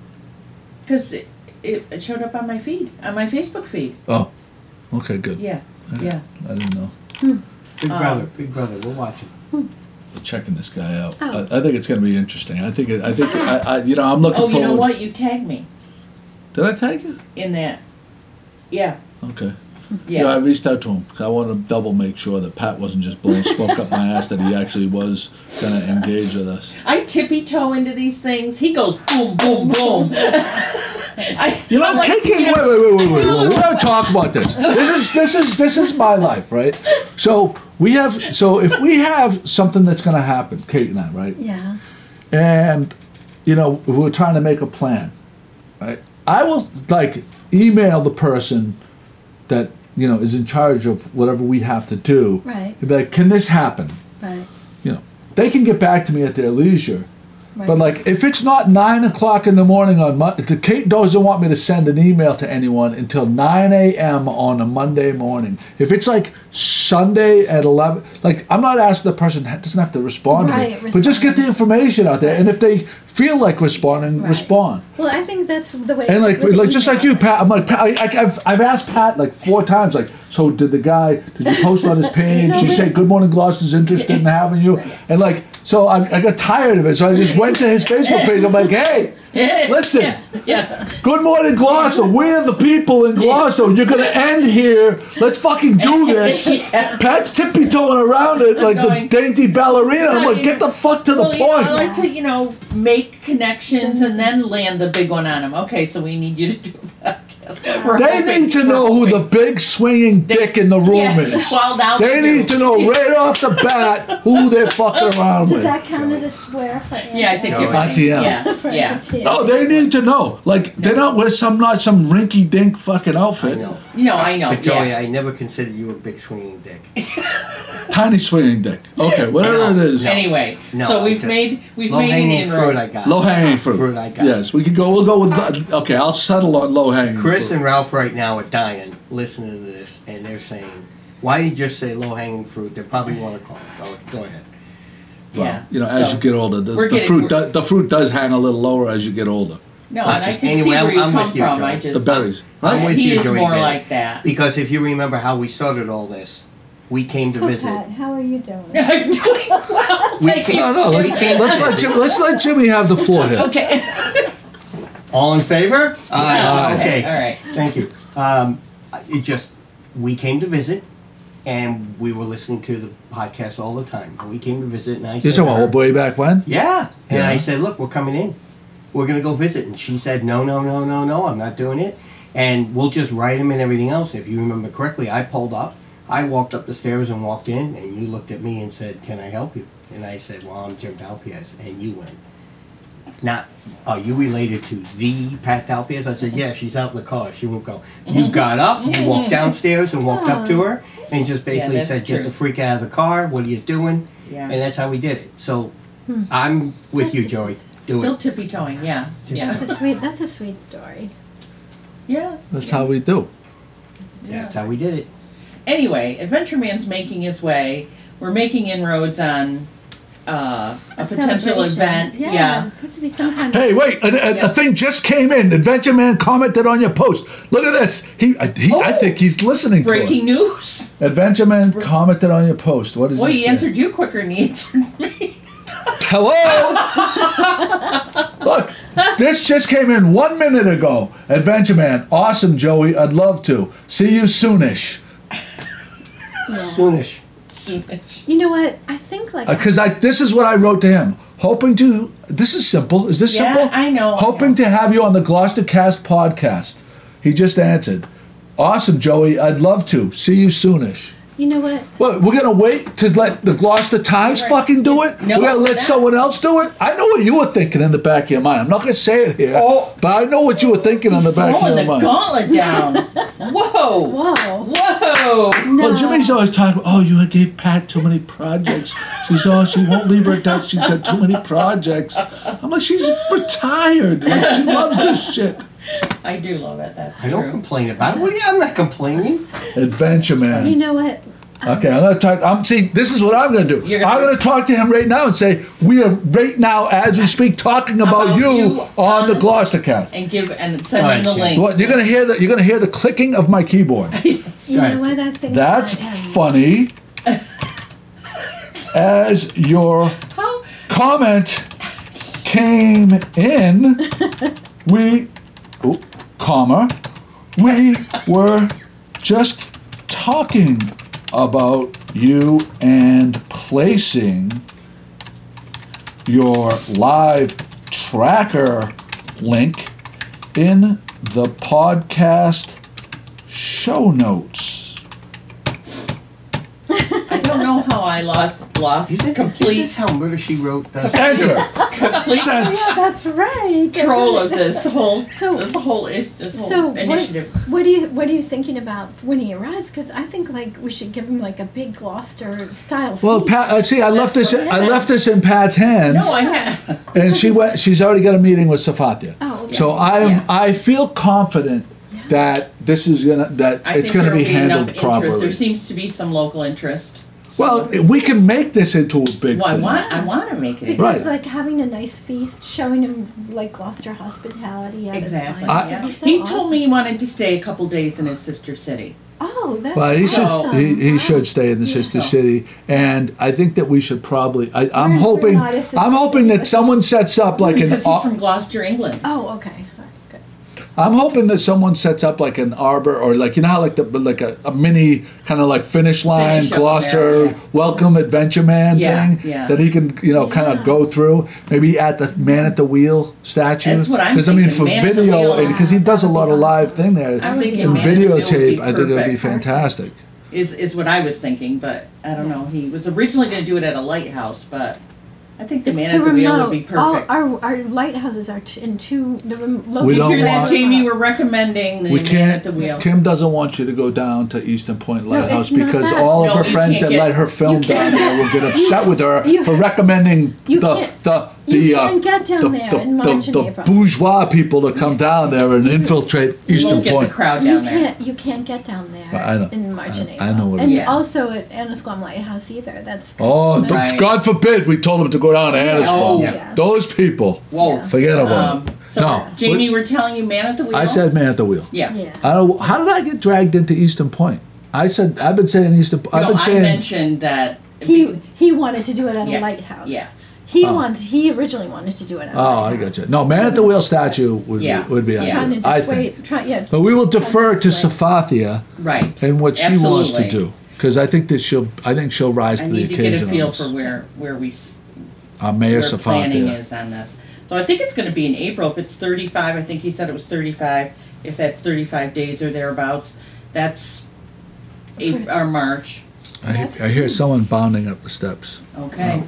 because it, it, it showed up on my feed, on my Facebook feed. Oh, okay, good. Yeah, yeah. I didn't know. Big Um, brother, big brother, we'll watch it. We're checking this guy out. Oh. I, I think it's going to be interesting. I think. It, I think. I, I. You know, I'm looking Oh, you forward. know what? You tagged me Did I tag you? in that. Yeah. Okay. Yeah, I Yeah. reached out to him. I wanted to double make sure that Pat wasn't just blowing smoke up my ass, that he actually was going to engage with us. I tippy toe into these things. He goes boom, boom, boom. I, You know, I'm like, K K, you know, wait, wait, wait, wait, wait, wait. We're not talking about this. This is this is this is my life, right? So we have so if we have something that's going to happen, Kate and I, right? Yeah. And you know we're trying to make a plan, right? I will like email the person that you know is in charge of whatever we have to do. Right. And be like, can this happen? Right. You know, they can get back to me at their leisure. Right. But like, if it's not nine o'clock in the morning on Monday, Kate doesn't want me to send an email to anyone until nine a.m. on a Monday morning. If it's like Sunday at eleven, like I'm not asking the person that doesn't have to respond Right, to me, but just get the information out there. And if they feel like responding, Right. respond. Well, I think that's the way. And like, with like just like you, email. Pat. I'm like, Pat, I, I, I've, I've asked Pat like four times. Like, so did the guy? Did you post on his page? know, He but- said, "Good Morning Gloucester's interested in having you." And like, so I, I got tired of it. So I just went to his Facebook page. I'm like, hey, listen. Yes, yeah. Good Morning Gloucester. We're the people in Gloucester. You're gonna end here. Let's fucking do this. Yeah. Pat's tippy toeing around it like going- the dainty ballerina. I'm like, get the fuck to the Well, you know, point. I like to, you know, make connections and then land the big one on them. Okay, so we need you to do that. We're They hoping- need to know who the big swinging dick in the room Yes, is. well, now They they need do. to know right off the bat who they're fucking around Does with. that count as a swear for Angela? Yeah, I think No, you're I right. T M. Yeah, For yeah. T M. No, they need to know. Like they're not with some not some rinky dink fucking I outfit. know. No, I know. But Joey, Yeah. I never considered you a big swinging dick. Tiny swinging dick. Okay, whatever No, it is. no. Anyway, No, so we've just made we've Low made an hanging fruit I inroad. got. Low hanging fruit. Fruit I got. Yes, we can go. We'll go with. Okay, I'll settle on low hanging. Chris fruit. and Ralph right now are dying listening to this, and they're saying, "Why did you just say low hanging fruit?" They probably want to call it. Go, go ahead. Well, Yeah. you know, as So, you get older, the, we're the getting- fruit do, the fruit does hang a little lower as you get older. No, Not and I just- can anyway, see where I'm- you I'm come with you, from. Joey. I just The berries. I'm with he you, is Joey more Bennett. like that. Because if you remember how we started all this, we came to So, visit. Pat, how are you doing? I'm doing well. We Thank can- you. No, no. Let's, We can't- let's let Jimmy. Let's let Jimmy have the floor here. Okay. All in favor? Aye. Yeah, Okay. All right. Thank you. Um, it just we came to visit, and we were listening to the podcast all the time. We came to visit, and I You said, talking to about her, old boy back when? Yeah. And Yeah. I said, look, we're coming in. We're going to go visit. And she said, no, no, no, no, no, I'm not doing it. And we'll just write them and everything else. If you remember correctly, I pulled up. I walked up the stairs and walked in, and you looked at me and said, can I help you? And I said, well, I'm Jim Dalpiaz. And you went, not, are you related to the Pat Dalpiaz? I said, yeah, she's out in the car. She won't go. You got up, you walked downstairs and walked up to her, and just basically that's said, get true. the freak out of the car. What are you doing? Yeah. And that's how we did it. So I'm with you, That's Joey. Do Still it. tippy toeing. Yeah. Yeah. That's a sweet. That's a sweet story. Yeah. That's how we do. That's how we did it. Anyway, Adventure Man's making his way. We're making inroads on uh, a, potential celebration. event. Yeah. Yeah. It's supposed to be some kind Hey, of. wait! A, a, Yeah. a thing just came in. Adventure Man commented on your post. Look at this. He, I, he, I Oh. think he's listening to Breaking us. news. Adventure Man commented on your post. What is Well, this? he say? answered you quicker than he answered me. Hello. Look, this just came in one minute ago. Adventure Man, awesome, Joey. I'd love to see you soonish. Soonish. Soonish. You know what? I think like. Because I, this is what I wrote to him. Hoping to. This is simple. Is this Yeah, simple? I know, I Hoping know. to have you on the Gloucester Cast podcast. He just answered. Awesome, Joey. I'd love to see you soonish. You know what? What, we're gonna wait to let the Gloucester Times Right. fucking do it? No, we're gonna we're let not. someone else do it? I know what you were thinking in the back of your mind. I'm not gonna say it here, Oh. but I know what you were thinking in He's the back of throwing your the mind. gauntlet down. Whoa. Whoa. Whoa. No. Well, Jimmy's always talking. Oh, you gave Pat too many projects. She's oh, she won't leave her desk. She's got too many projects. I'm like, she's retired. Like, she loves this shit. I do love it. That's I don't true. complain about it. What do you, I'm not complaining. Adventure Man. You know what? Okay, I'm gonna talk. I'm see. This is what I'm gonna do. You're gonna- I'm gonna talk to him right now and say we are right now, as we speak, talking about, About you, you on on- the Gloucestercast. And give and send All him the right, link. What you're gonna hear that? You're gonna hear the clicking of my keyboard. You Right. know what? I think. That's I am. funny. As your How? comment came in, we, oh, comma, we were just talking about you and placing your live tracker link in the podcast show notes. I don't know how I lost lost Isn't, complete is this how Murder, She Wrote does? Enter. complete Sense. Yeah, that's right. That's control right. of this whole So- this whole is- this whole So what, initiative. what do you what are you thinking about when he arrives? Because I think like we should give him like a big Gloucester style. Well, feast. Pat, uh, see, I left this. That's I right. left this in Pat's hands, No, I have. and she went. She's already got a meeting with Safatia. Oh, okay. So I am. Yeah. I feel confident Yeah. that this is gonna. That I it's think gonna be there'll handled enough interest. There properly. seems to be some local interest. Well, we can make this into a big Well, I thing. want I want to make it. Because Right. like having a nice feast, showing him like Gloucester hospitality at Exactly. its finest I- would be so he awesome. told me he wanted to stay a couple days in his sister city. Oh, that's Well, he awesome. should. He, he Wow. should stay in the Yeah. sister city, and I think that we should probably. I, I'm We're- we're hoping. not a sister I'm hoping city, that but- someone sets up like an. Because ar- he's from Gloucester, England. Oh, okay. All right, good. I'm hoping that someone sets up like an arbor or like you know how like the like a, a mini kind of like finish line Finish up Gloucester there, yeah. welcome adventure man Yeah, thing yeah. that he can you know kind Yeah. of go through maybe at the man at the wheel statue. That's what I'm I mean thinking, for man at the video wheel. because he does a lot of live Awesome. thing there I'm thinking and man at the wheel would be videotape. I think it would be perfect. fantastic. Is is what I was thinking, but I don't know. He was originally going to do it at a lighthouse, but I think the It's man too at the wheel would be remote. All perfect. our, our lighthouses are t- in two. The rem- We locations don't Hear that, want- Jamie? We're recommending the We man can't. at the wheel. Kim doesn't want you to go down to Eastern Point No, Lighthouse it's not because that. all of No, her you friends can't that get- let her film you down can't- there will get upset with her you- for recommending you the can't- the you the uh, can't get down the, there the, in March the, and the April. bourgeois people to come down there and infiltrate You Eastern won't get Point. the crowd You down there. can't. You can't get down there I know. in March and I- April. I know what it and is. Yeah. also at Annisquam Lighthouse either. That's Oh, that's- th- Right. God forbid we told them to go down to Oh, Annisquam. yeah. Those people, Whoa. Yeah. forget about Um, it. so No, Jamie, we're telling you, man at the wheel. I said man at the wheel. Yeah. Yeah. I don't. How did I get dragged into Eastern Point? I said I've been saying Eastern. I've No, been I saying. mentioned that. He he wanted to do it at Yeah. a lighthouse. Yeah. He Oh. wants. He originally wanted to do it at a Oh, I lighthouse. got you. No, man at the wheel statue would Yeah. be, would be Yeah. Trying ideal. to I dissuade. think. Try, yeah. But we will defer to Dissuade. Safathia Right. and what she wants to Absolutely. do because I think that she'll. I think she'll rise I to the need to occasion. get a on feel this. for where where we s- Our Mayor where planning Safathia. is on this. So I think it's going to be in April. If it's thirty-five, I think he said it was thirty-five. If that's thirty-five days or thereabouts, that's April or March. I, he- I hear someone bounding up the steps. Okay.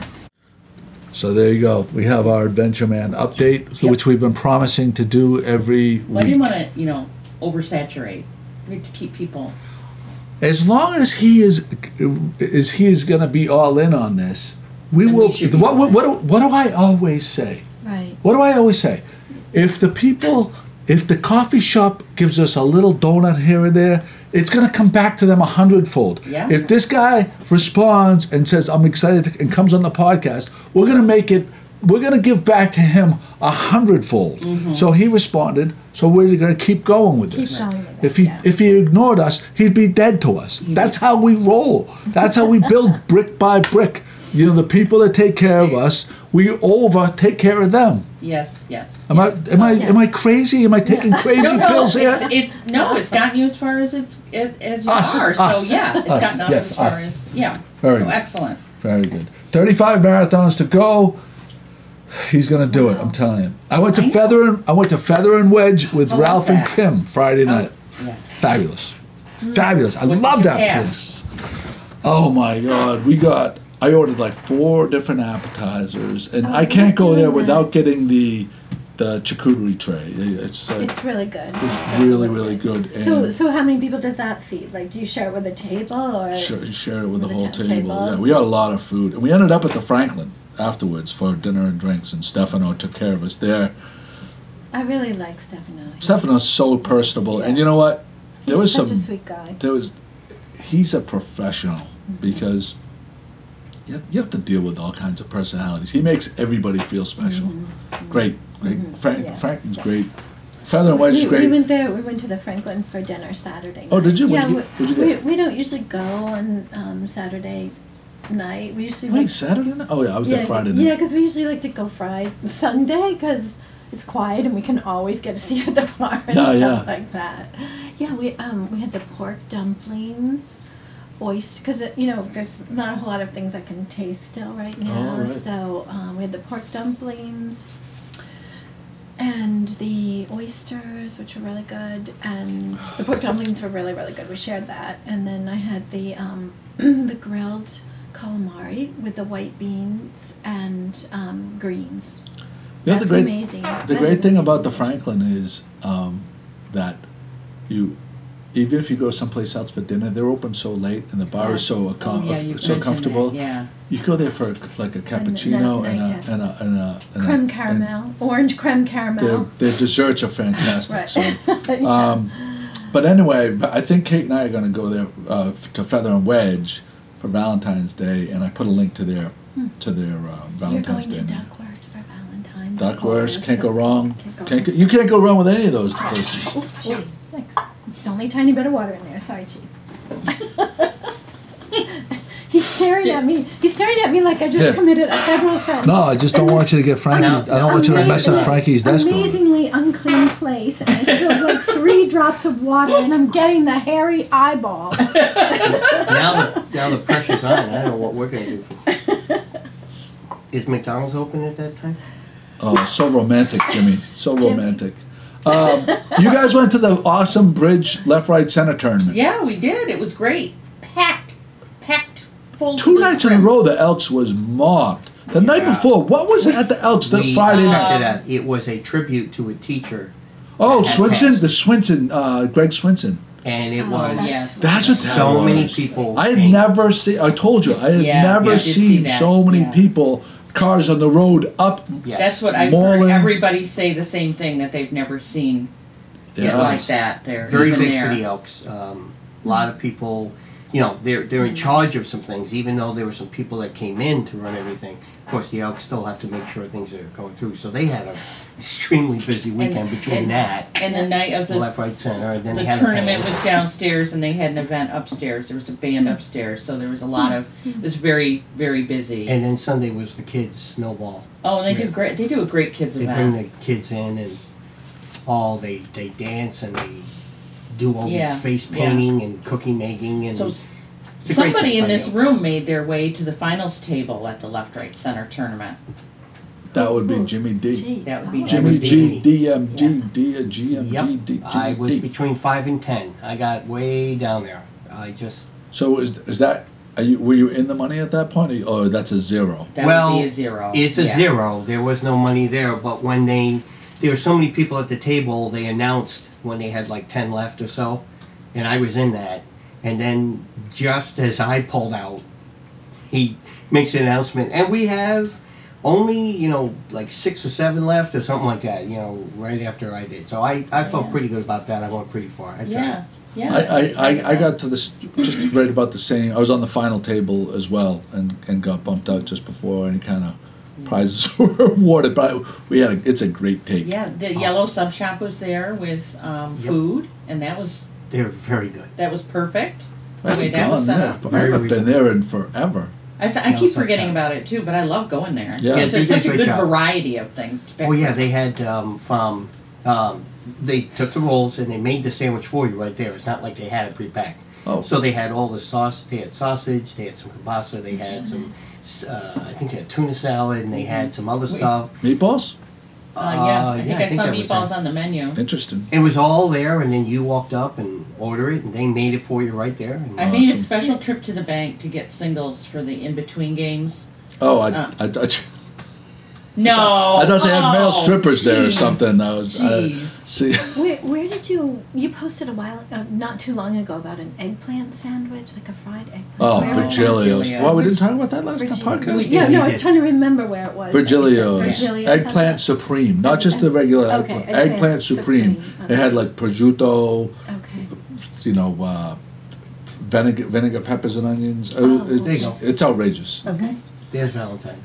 So there you go. We have our Adventure Man update, Yep. which we've been promising to do every Why do week. you want to, you know, oversaturate? We have to keep people. As long as he is, is he is going to be all in on this, we Then we will. should be what, all what, in. what, do, what do I always say? Right. What do I always say? If the people, if the coffee shop gives us a little donut here and there, it's going to come back to them a hundredfold. Yeah. If this guy responds and says, I'm excited to, and comes on the podcast, we're going to make it, we're going to give back to him a hundredfold. Mm-hmm. So he responded, so we're going to keep going with Keep this. going with it, If he yeah. if he ignored us, he'd be dead to us. That's how we roll. That's how we build brick by brick. You know, the people that take care of us, we over take care of them. Yes, yes. Am I yes. am I Yeah. am I crazy? Am I taking crazy No, no, pills here? it's, it's no, it's gotten you as far as it's as, as you Us, are. us, so yeah, it's us, gotten us yes, as far us. as yeah. Very so good. excellent. Very good. thirty-five marathons to go. He's gonna do it. I'm telling you. I went to I know. Feather and I went to Feather and Wedge with How was Ralph and that? Kim Friday night. Yeah. Fabulous, fabulous. I What did love you that have? place. Oh my God, we got. I ordered like four different appetizers, and Oh, I can't go you're there doing without getting the the charcuterie tray. It's uh, It's really good. it's really really good. And So, so how many people does that feed? Like, do you share it with a table or? share, share it with the With whole the table. table. Yeah, we got a lot of food, and we ended up at the Franklin afterwards for dinner and drinks. And Stefano took care of us there. I really like Stefano. He's- Stefano's so personable, and you know what? There he's was such some. a sweet guy. There was. He's a professional because. You you have to deal with all kinds of personalities. He makes everybody feel special. Great, great. Frank, Yeah. Franklin's great. Feather and Wedge is We, we great. went there. We went to the Franklin for dinner Saturday. Oh, night. did you? Yeah, What'd you we, get? What'd you we, get? we don't usually go on um, Saturday night. We usually Wait, like, Saturday night? Oh yeah, I was yeah, there Friday yeah, night. because we usually like to go Friday, Sunday, because it's quiet and we can always get a seat at the bar and Yeah, stuff yeah. like that. Yeah, we um we had the pork dumplings, oyster, because you know there's not a whole lot of things I can taste still right now. right. So um, we had the pork dumplings, and the oysters, which were really good, and the pork dumplings were really really good. We shared that, and then I had the um the grilled calamari with the white beans and um, greens. You know, That's the great, amazing. The That great is thing about the amazing. Franklin is um, that you, even if you go someplace else for dinner, they're open so late and the bar is so Oh, accom- yeah, you so mentioned comfortable. that, yeah. You go there for like a cappuccino and nightcap. a and a and a, and a Creme and caramel, orange creme Their caramel. their desserts are fantastic. Right. So, Yeah. um, but anyway, I think Kate and I are going to go there uh, f- to Feather and Wedge for Valentine's Day, and I put a link to their to their uh, You're going Valentine's to Day. Duckworth for Valentine's. Duckworth, can't go wrong. Can't go Can't go, wrong. you can't go wrong with any of those places. Oh, gee, thanks. It's only a tiny bit of water in there. Sorry, Chief. He's staring at me. He's staring at me like I just Yeah. committed a federal offense. No, I just don't want you to get Frankie's. I don't want you to mess up Frankie's desk. over. Amazingly unclean place, and I spilled like three drops of water, and I'm getting the hairy eyeball. Now the, now the pressure's on. I don't know what we're going to do. Is McDonald's open at that time? Oh, so romantic, Jimmy. So romantic. Um, you guys went to the awesome bridge left, right, center tournament. Yeah, we did. It was great. Packed. Packed full to Two the nights in a brim. row, the Elks was mobbed. The night Yeah. before, what was it at the Elks that We Friday night? after that, it was a tribute to a teacher, Oh, At Swinson, Pass. the Swinson, uh, Greg Swinson. and it Oh, was yes. That's what that so was. many people. I had came. never seen. I told you, I had Yeah, never yeah, I did see seen that. so many Yeah. people, cars on the road up. Yes. That's what I've Moreland. heard everybody say the same thing, that they've never seen it Yeah. like that there. Very even big there. for the Elks. Um, a lot of people, you know, they're they're in charge of some things. Even though there were some people that came in to run everything, of course, the Elks still have to make sure things are going through. So they had a extremely busy weekend between and- that, And the night of the the, left, right, center, and then the they had a tournament band. was downstairs, and they had an event upstairs. There was a band upstairs, so there was a lot of. It was very, very busy. And then Sunday was the kids' snowball. oh, and they do Yeah. great. They do a great kids They event. bring the kids in and all they they dance and they do all Yeah, this face yeah. painting and cookie making and So it's a great somebody thing in by the this Elks. room made their way to the finals table at the left, right, center tournament. That would be Jimmy D. Gee, That would be oh. Jimmy would be G, me. D M G, Yeah. D, uh, G M G, Yep. D, I Jimmy was D. between five and ten. I got way down there. I just So is is that? Are you were you in the money at that point, or, or that's a zero? That well, would be a zero. it's a Yeah. zero. There was no money there, but when they there were so many people at the table, they announced when they had like ten left or so, and I was in that. And then just as I pulled out, he makes an announcement, and we have only, you know, like six or seven left or something like that, you know, right after I did. So I, I felt Yeah. pretty good about that. I went pretty far. I tried. Yeah, yeah. I, I, I, I got to this just right about the same. I was on the final table as well, and, and got bumped out just before any kind of prizes were awarded. But I, we had a, it's a great take. Yeah, the yellow sub shop was there with um, Yep. food, and that was They're very good. that was perfect. I The way haven't that was gone set there. up. For, I Very haven't been there in forever. I, s- I Yellow keep sub forgetting shop. about it too, but I love going there. Yeah. Because there's they did such a great good job. variety of things to pick Oh yeah, from. they had um, from um, they took the rolls and they made the sandwich for you right there. It's not like they had it pre-packed. Oh, So they had all the sauce. They had sausage. They had some kielbasa. They had some. Uh, I think they had tuna salad and they had some other Wait. stuff. meatballs? Uh, yeah, I Uh, think yeah, I, I think saw that was meatballs it. on the menu. Interesting. It was all there, and then you walked up and ordered it, and they made it for you right there. And I made a Awesome. special trip to the bank to get singles for the in-between games. Oh, I, Uh, I, I, No, I thought they had male oh, strippers there or jeez, something. I was, I, Jeez. see. Where, where did you, you posted a while, uh, not too long ago about an eggplant sandwich, like a fried eggplant. Oh, Where was that? Virgilio's. Virgilio. Well, we didn't talk about that last time Virgilio. podcast. We Yeah, did, no, we I was did. trying to remember where it was. Virgilio's. Virgilio's. Eggplant Supreme. Not just the regular Okay, eggplant. eggplant Eggplant Supreme. Supreme. It had like prosciutto, Okay. you know, uh, vinegar, vinegar, peppers, and onions. Uh, Oh, it's, there you go. it's outrageous. Okay. there's Valentine's.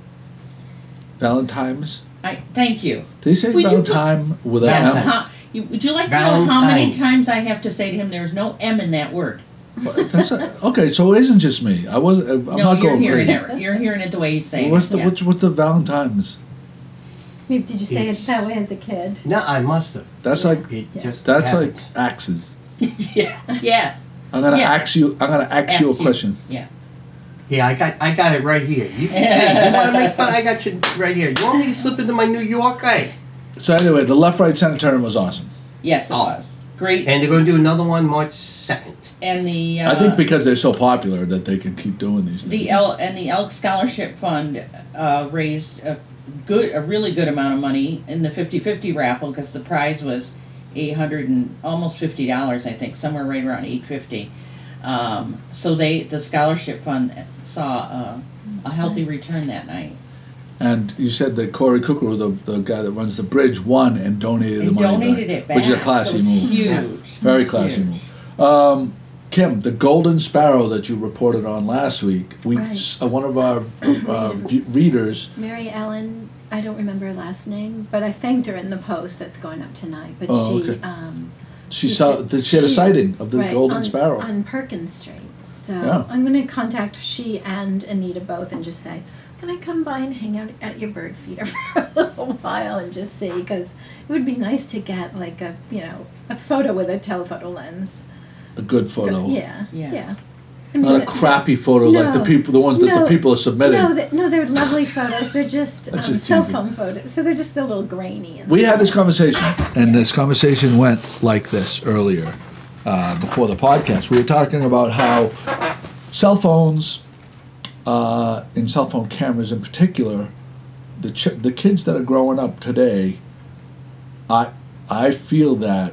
Valentine's. I thank you. Did he say Would you Valentine with an Yes. M? How, you, would you like to know how many Valentine's. times I have to say to him, "There's no M in that word"? That's a, okay, so it isn't just me. I wasn't. I'm no, not you're going hearing crazy. it. You're hearing it the way he's saying What's it. the yeah. what's with the Valentine's? Maybe did you say It's- it that way as a kid? No, I must have. That's like It Yeah. just that's happens. like axes. Yeah. Yes. I'm gonna Yeah. ask you. I'm gonna ask you a Ask you. question. Yeah. Yeah, I got I got it right here. You, hey, you want to make fun? I got you right here. You want me to slip into my New York? Hey. So anyway, the left-right sanitarium was awesome. Yes, it Oh. was great. And they're going to do another one March second. And the uh, I think because they're so popular that they can keep doing these things. the El and the Elk Scholarship Fund uh, raised a good, a really good amount of money in the fifty-fifty raffle because the prize was eight hundred and almost fifty dollars, I think, somewhere right around eight fifty. Um, so they, the scholarship fund, saw uh, a healthy return that night. And you said that Corey Kukuru, the, the guy that runs the bridge, won and donated They the money donated back, it back, which is a classy so it was move. huge. Very It was classy huge. move. Um, Kim, the Golden Sparrow that you reported on last week, we Right. s- uh, one of our uh, v- readers. Mary Ellen, I don't remember her last name, but I thanked her in the post that's going up tonight. But Oh, she, okay. um, She She saw said- that she had a she- sighting of the right, Golden on, Sparrow. on Perkins Street. So Yeah. I'm going to contact she and Anita both and just say, can I come by and hang out at your bird feeder for a little while and just see? Because it would be nice to get like a, you know, a photo with a telephoto lens. A good photo. Yeah, Yeah. yeah. I Not a mean, crappy photo like the No. people, the ones that No. the people are submitting. No, they, no, they're lovely photos. They're just, um, That's just cell teasing. phone photos. So they're just a little grainy. And We had this conversation, and this conversation went like this earlier, uh, before the podcast. We were talking about how cell phones, uh, and cell phone cameras in particular, the ch- the kids that are growing up today, I I feel that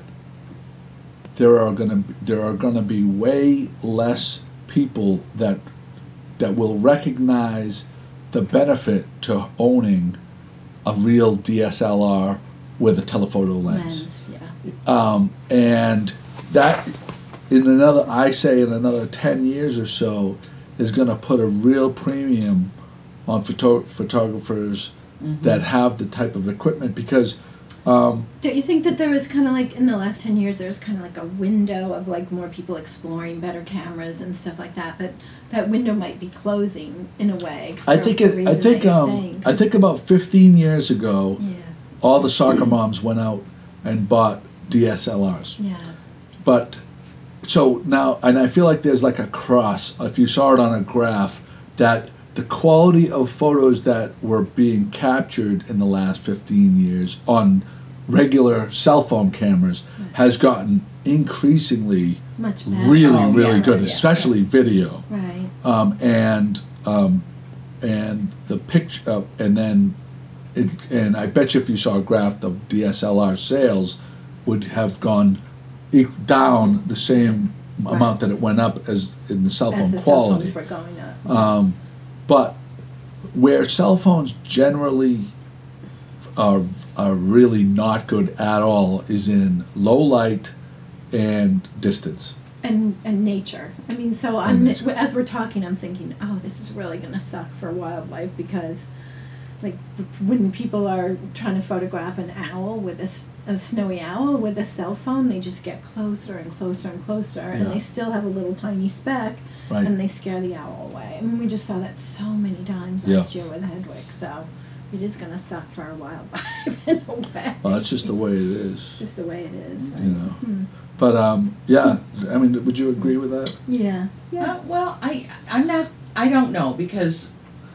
there are gonna there are gonna be way less people that that will recognize the benefit to owning a real D S L R with a telephoto lens. lens. Yeah. Um, and that, in another, I say in another ten years or so, is going to put a real premium on photo- photographers that have the type of equipment because um, Don't you think that there was kind of like in the last ten years there was kind of like a window of like more people exploring better cameras and stuff like that, but that window might be closing in a way. I for think the it. I reasons think that you're um, saying. I think about fifteen years ago, Yeah, all the soccer moms went out and bought D S L Rs. yeah, But so now, and I feel like there's like a cross. If you saw it on a graph, that the quality of photos that were being captured in the last fifteen years on regular cell phone cameras has gotten increasingly much better. really, Oh, really yeah, good, yeah. especially video. Right. Um, and um, and the picture, uh, and then, it, and I bet you if you saw a graph of D S L R sales, would have gone e- down the same Right. amount that it went up as in the cell As phone the quality. cell phones were going up. Um, but where cell phones generally are are really not good at all is in low light and distance. and and nature. I mean, so And I'm nature. as we're talking, I'm thinking, oh, this is really going to suck for wildlife because, like, when people are trying to photograph an owl with a, s- a snowy owl with a cell phone, they just get closer and closer and closer, and Yeah. they still have a little tiny speck, Right. and they scare the owl away. I mean, we just saw that so many times Yeah. last year with Hedwig. So it is going to suck for our wildlife in a way. Well, that's just the way it It's is, just the way it is. Right? you know. Hmm. But um, yeah, I mean, would you agree with that? Yeah. Yeah. Uh, well, I I'm not. I don't know because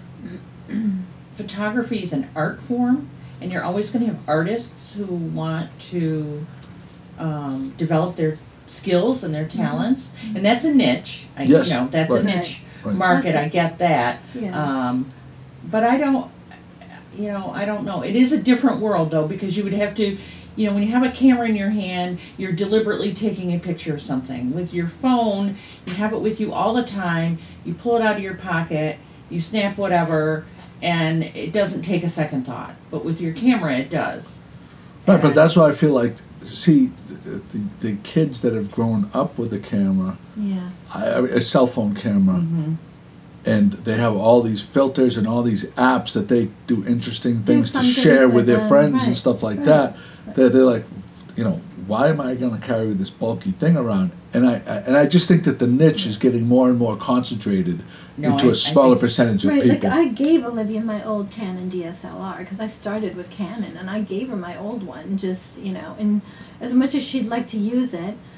photography is an art form, and you're always going to have artists who want to um, develop their skills and their talents, and that's a niche. I, Yes, you know, that's right. a niche Right. market. That's I get that. Yeah. Um, but I don't. You know, I don't know. It is a different world though, because you would have to. You know, when you have a camera in your hand, you're deliberately taking a picture of something. With your phone, you have it with you all the time. You pull it out of your pocket, you snap whatever, and it doesn't take a second thought. But with your camera, it does. Right, but And- that's why I feel like, see, the, the, the kids that have grown up with a camera, Yeah. I, I mean, a cell phone camera, Mhm. and they have all these filters and all these apps that they do interesting things to fun things share with with their them, friends and right, stuff like right, that. right. They're, they're like, you know, why am I going to carry this bulky thing around? And I, I and I just think that the niche is getting more and more concentrated No, into I- a I smaller think- percentage of Right, people. like I gave Olivia my old Canon D S L R because I started with Canon and I gave her my old one just, you know, and as much as she'd like to use it,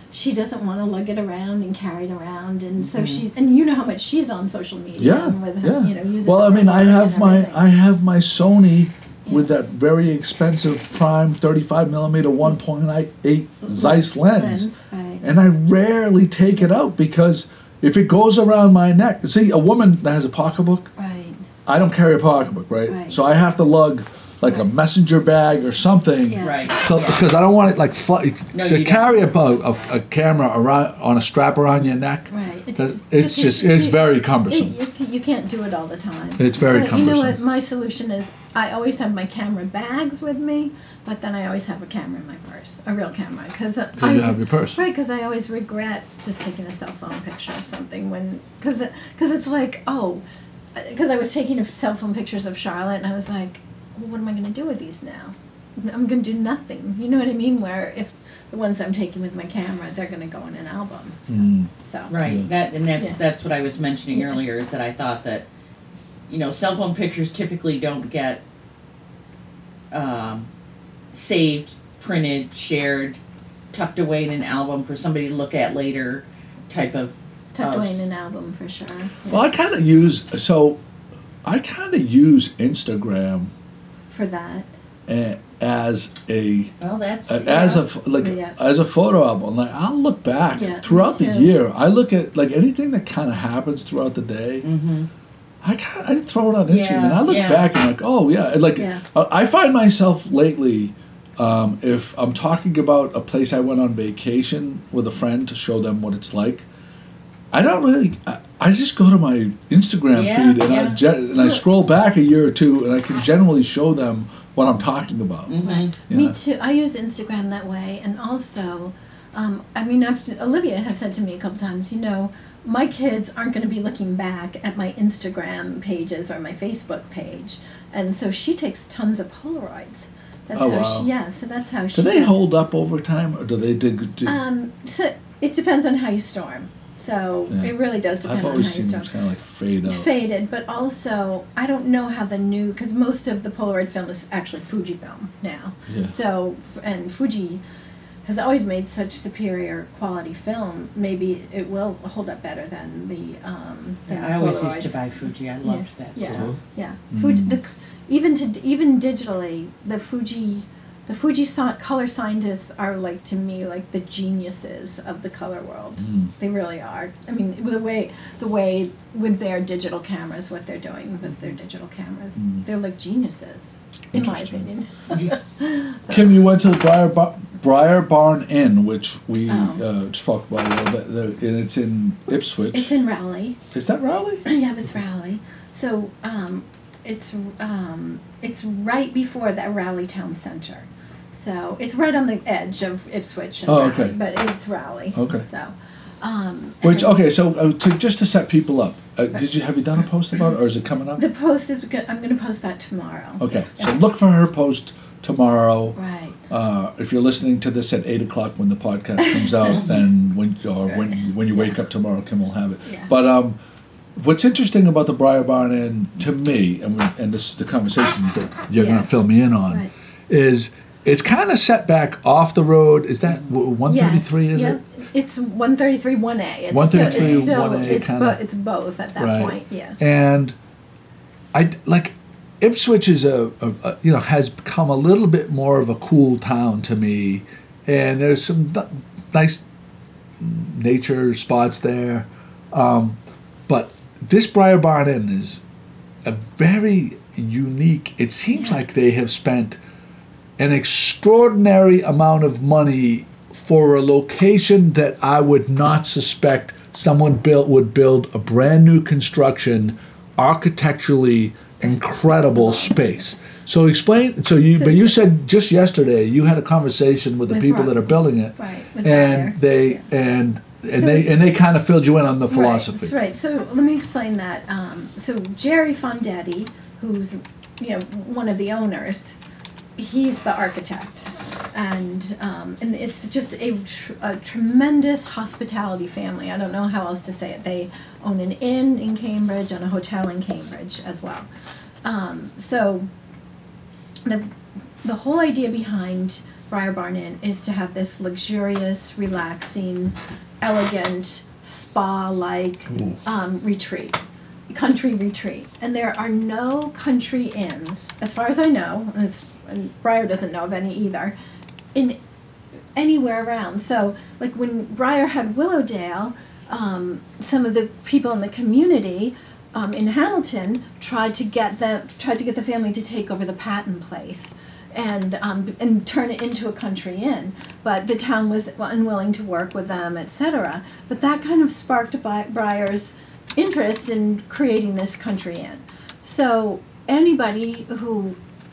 she doesn't want to lug it around and carry it around, and so she and you know how much she's on social media Yeah, and with her, yeah. you know, using Well, I her mean, I work have and my everything. I have my Sony with that very expensive prime thirty-five millimeter one point eight Zeiss lens, Lens, right. and I rarely take it out because if it goes around my neck, see, a woman that has a pocketbook, Right. I don't carry a pocketbook, right? Right. So I have to lug like a Right. messenger bag or something. Yeah. Right. So, yeah. Because I don't want it like fly, No, to you carry a, don't. a, a camera around on a strap around your neck. Right. that- It's it- just it- it's it- very it- cumbersome. you, you can't do it all the time. It's very But You know what? cumbersome. My solution is I always have my camera bags with me, but then I always have a camera in my purse, a real camera, because Because you have your purse. Right, because I always regret just taking a cell phone picture of something when, because because it's like, oh, because I was taking a cell phone pictures of Charlotte and I was like, well, what am I going to do with these now? I'm going to do nothing. You know what I mean? Where if the ones I'm taking with my camera, they're going to go in an album. So, Mm. so. Right, Yeah. that, and that's, Yeah. that's what I was mentioning Yeah. earlier, is that I thought that, you know, cell phone pictures typically don't get, um, saved, printed, shared, tucked away in an album for somebody to look at later type of. Tucked of- away in an album for sure. Yeah. Well, I kind of use so I kind of use Instagram For that. a, as a Well, that's. a- as a f- like Yeah. as a photo album. Like I'll look back Yeah, throughout me the too. year. I look at like anything that kind of happens throughout the day. Mm-hmm. I kind I throw it on Instagram Yeah, and I look yeah. back and like, oh yeah, like Yeah. I I find myself lately. Um, if I'm talking about a place I went on vacation with a friend to show them what it's like, I don't really. I, I just go to my Instagram Yeah, feed and I yeah. gen- and I scroll back a year or two, and I can generally show them what I'm talking about. Mm-hmm. Yeah. Me too. I use Instagram that way, and also, um, I mean, I've, Olivia has said to me a couple times, you know, my kids aren't going to be looking back at my Instagram pages or my Facebook page, and so she takes tons of Polaroids. That's Oh, how wow. she. Yeah, so that's how she. Do they does it. hold up over time, or do they dig? dig Um, so it depends on how you store 'em. So Yeah. it really does depend I've on always how you seen store them 'em. kind of like fade out. Faded, but also I don't know how the new, because most of the Polaroid film is actually Fujifilm now. Yeah. So f- and Fuji has always made such superior quality film. Maybe it will hold up better than the um. Than Yeah, I always Polaroid. used to buy Fuji. I loved that Yeah. stuff. Yeah, Mm. Fuji, the, c- even to even digitally, the Fuji, the Fuji sci- color scientists are like to me like the geniuses of the color world. Mm. They really are. I mean, the way the way with their digital cameras, what they're doing with their digital cameras, Mm. they're like geniuses, in my Interesting. opinion. Kim, you went to the Briar, Bar- Briar Barn Inn, which we Oh. uh, spoke about a little bit, The- and it's in Ipswich. It's in Rowley. Is that Raleigh? Yeah, it's Rowley. So um, it's um, it's right before that Rowley Town Center. So it's right on the edge of Ipswich and Oh, Rowley, okay. but it's Rowley. Okay. So, um, Which and okay, so uh, to, just to set people up, uh, did you have you done a post about it, or is it coming up? the post is go- I'm going to post that tomorrow. Okay, so look for her post tomorrow. Right. Uh, if you're listening to this at eight o'clock when the podcast comes out, then when or when when you wake up tomorrow, Kim will have it. Yeah. But um, what's interesting about the Briar Barn Inn to me, and we, and this is the conversation that you're Yeah. going to fill me in on, Right. is it's kind of set back off the road. Is that one thirty-three? Yes, Is yep. it? It's one thirty-three one A. It's one still- thirty-three it's still, one A It's, kinda- bo- it's both at that Right. point. Yeah. And I d- like Ipswich is a, a, a you know has become a little bit more of a cool town to me, and there's some n- nice nature spots there, um, but this Briar Barn Inn is a very unique. It seems Yeah. like they have spent an extraordinary amount of money for a location that I would not suspect someone built would build a brand new construction, architecturally incredible space. So explain. So you, So- but you said just yesterday you had a conversation with the With people Brian. that are building it, Right. With and Briar. they Yeah. and and So they it's- and they kind of filled you in on the philosophy. Right, that's right. So let me explain that. Um, so Jerry Fondetti, who's you know one of the owners, he's the architect, and um, and it's just a, tr- a tremendous hospitality family. I don't know how else to say it. They own an inn in Cambridge and a hotel in Cambridge as well. Um, so the the whole idea behind Briar Barn Inn is to have this luxurious, relaxing, elegant, spa-like um, retreat, country retreat. And there are no country inns, as far as I know, and, it's, and Briar doesn't know of any either, in anywhere around. So, like when Briar had Willowdale, um, some of the people in the community um, in Hamilton tried to get the tried to get the family to take over the Patton place and um, and turn it into a country inn, but the town was unwilling to work with them, et cetera. But that kind of sparked Briar's interest in creating this country inn. So anybody who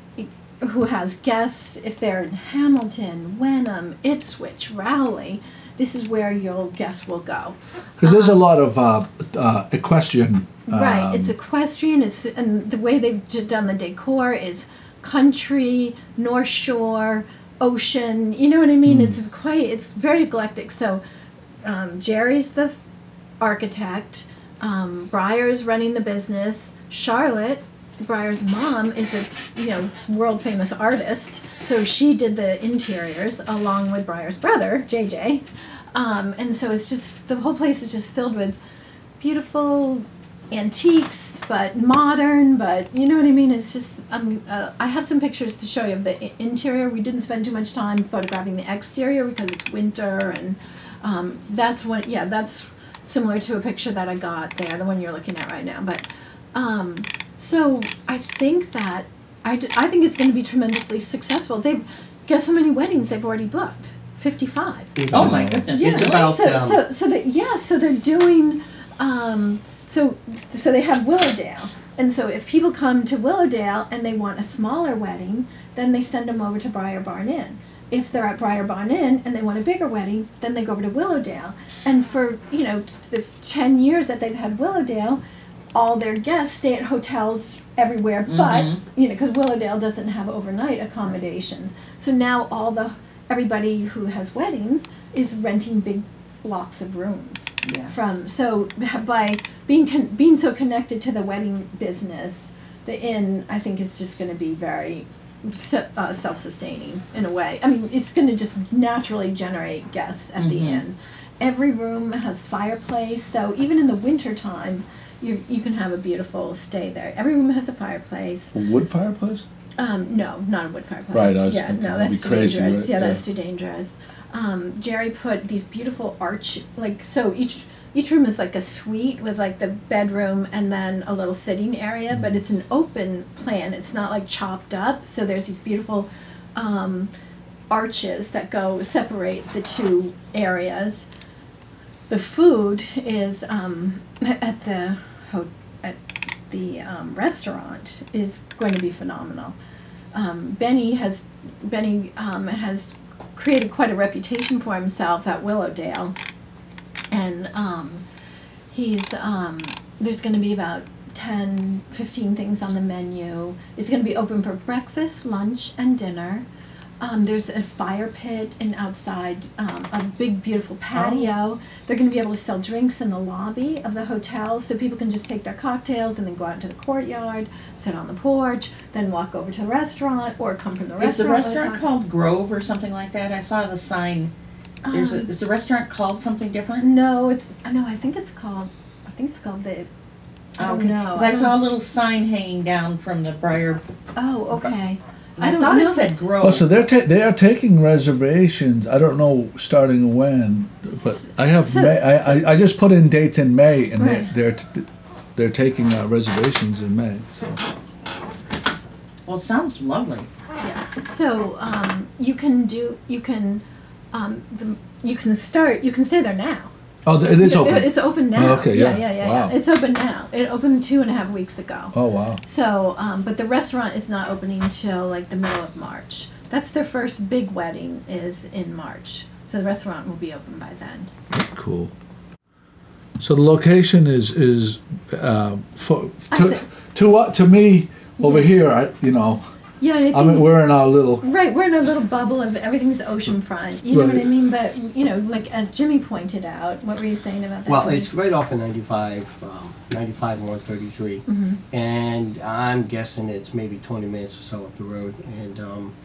who has guests, if they're in Hamilton, Wenham, Ipswich, Rowley, this is where your guests will go. Because there's a lot of uh, uh, equestrian. Um, Right, it's equestrian. It's and the way they've d- done the decor is country, North Shore, ocean. You know what I mean? Mm. It's quite. It's very eclectic. So um, Jerry's the f- architect. Um, Briar's running the business. Charlotte, Briar's mom, is a you know world famous artist, so she did the interiors along with Briar's brother J J, um, and so it's just the whole place is just filled with beautiful antiques, but modern, but you know what I mean. It's just um, uh, I have some pictures to show you of the I- interior. We didn't spend too much time photographing the exterior because it's winter, and um, that's one. Yeah, that's similar to a picture that I got there, the one you're looking at right now, but. Um, So I think that I, d- I think it's going to be tremendously successful. They've guess how many weddings they've already booked? fifty-five. Oh my goodness. Yeah, It's about, so, um, so so that yeah, so they're doing um, so so they have Willowdale, and so if people come to Willowdale and they want a smaller wedding, then they send them over to Briar Barn Inn. If they're at Briar Barn Inn and they want a bigger wedding, then they go over to Willowdale. And for you know the ten years that they've had Willowdale, all their guests stay at hotels everywhere, but Mhm. you know, because Willowdale doesn't have overnight accommodations. So now all the everybody who has weddings is renting big blocks of rooms Yeah. from. So by being con- being so connected to the wedding business, the inn I think is just going to be very se- uh, self-sustaining in a way. I mean, it's going to just naturally generate guests at the Mhm. inn. Every room has fireplace, so even in the winter time, you you can have a beautiful stay there. Every room has a fireplace. A wood fireplace? Um, no, not a wood fireplace. Right, I was yeah, thinking no, that'd that's be too crazy, dangerous. right? Yeah, Yeah. that's too dangerous. Um, Jerry put these beautiful arch, like so each each room is like a suite with like the bedroom and then a little sitting area, but it's an open plan. It's not like chopped up. So there's these beautiful um, arches that go separate the two areas. The food is um, at the ho- at the um, restaurant is going to be phenomenal. Um, Benny has Benny um, has created quite a reputation for himself at Willowdale, and um, he's um, there's going to be about ten, fifteen things on the menu. It's going to be open for breakfast, lunch, and dinner. Um, there's a fire pit and outside um, a big beautiful patio. They're going to be able to sell drinks in the lobby of the hotel, so people can just take their cocktails and then go out into the courtyard, sit on the porch, then walk over to the restaurant or come from the Is the restaurant. with a restaurant cock- called Grove or something like that? I saw the sign. There's a, Um, is the restaurant called something different? No, it's no. I think it's called. I think it's called the. I don't Okay. know. 'Cause I I don't- saw a little sign hanging down from the Briar. Oh, okay. I, I don't thought know it said if- Grove. Oh, so they're ta- they are taking reservations. I don't know starting when, but I have So- May. I, I, I just put in dates in May, and Right. they, they're t- they're taking uh, reservations in May. So Well, it sounds lovely. Yeah. So um, you can do. You can. Um, the, you can start. You can stay there now. oh, th- it is It- open. It's open now. Oh, okay, yeah. Yeah, yeah, Wow. yeah. It's open now. It opened two and a half weeks ago. oh wow. So, um, but the restaurant is not opening until like the middle of March. That's their first big wedding is in March. So the restaurant will be open by then. Cool. So the location is is uh, for, I to thi- to uh, to me over here. I you know Yeah, I think, I mean we're in our little right. We're in a little bubble of everything's oceanfront. You know what I Right. mean? But you know, like as Jimmy pointed out, what were you saying about that? Well, Jimmy? it's right off of ninety-five, um, ninety-five and one thirty-three, Mhm. and I'm guessing it's maybe twenty minutes or so up the road. And um,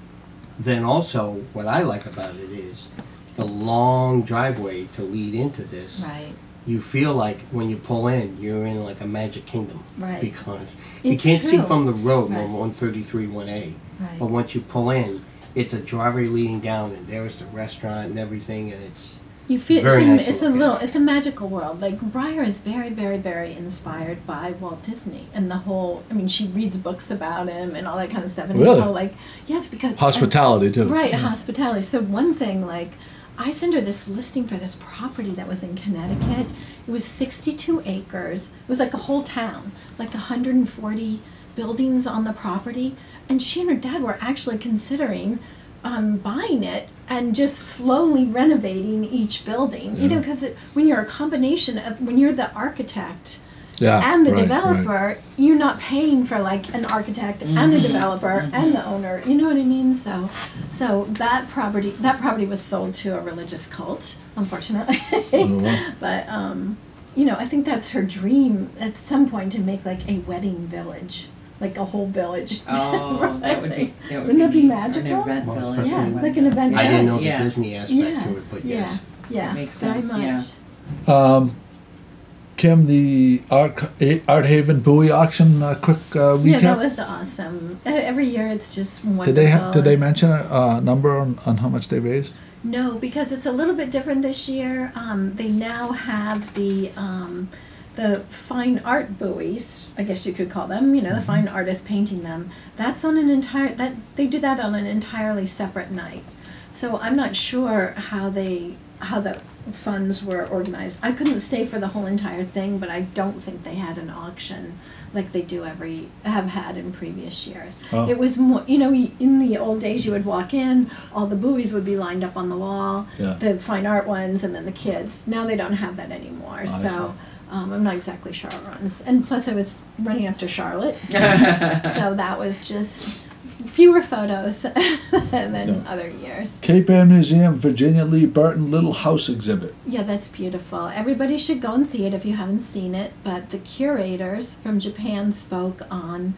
then also, what I like about it is the long driveway to lead into this. Right. You feel like when you pull in, you're in like a magic kingdom. Right. Because you It's can't see true. from the road Right. on one thirty-three one A. Right. But once you pull in, it's a driveway leading down, and there's the restaurant and everything, and it's You feel Very it's, a, nice to it's a look at. little it's a magical world. Like Breyer is very, very, very inspired by Walt Disney and the whole. I mean, she reads books about him and all that kind of stuff. And Really? so like yes, because Hospitality too. Right, Yeah. hospitality. So one thing, like, I sent her this listing for this property that was in Connecticut. It was sixty-two acres. It was like a whole town, like one hundred forty buildings on the property. And she and her dad were actually considering um, buying it and just slowly renovating each building. You know, Yeah. because when you're a combination of, when you're the architect, Yeah, and the right, developer, right. you're not paying for like an architect and a Mhm, developer and the owner. You know what I mean? So, so that property that property was sold to a religious cult, unfortunately. Oh, wow. But um, you know, I think that's her dream at some point to make like a wedding village, like a whole village. Oh, that would be, that would Wouldn't that be neat. magical? An event Well, village. especially- Yeah, like an event I didn't know village. the Yeah. Disney aspect Yeah, to it, but yeah, yes. yeah, Makes very sense, much. yeah. Um, Kim, the Art, Art Haven Bowie auction, uh, quick uh, recap. Yeah, that was awesome. E- Every year it's just wonderful. did they ha- did they mention a uh, number on, on how much they raised? No, because it's a little bit different this year. Um, they now have the um, the fine art buoys, I guess you could call them. You know, the fine artists painting them. That's on an entire that they do that on an entirely separate night. So I'm not sure how they how the funds were organized. I couldn't stay for the whole entire thing, but I don't think they had an auction like they do every have had in previous years. Oh. It was more, you know, y- in the old days you would walk in, all the buoys would be lined up on the wall, Yeah. the fine art ones, and then the kids. Now they don't have that anymore. I so see. um, I'm not exactly sure how it runs. And plus, I was running up to Charlotte, so that was just fewer photos than Yeah. other years. Cape Ann Museum, Virginia Lee Burton Little House exhibit. Yeah, that's beautiful. Everybody should go and see it if you haven't seen it. But the curators from Japan spoke on.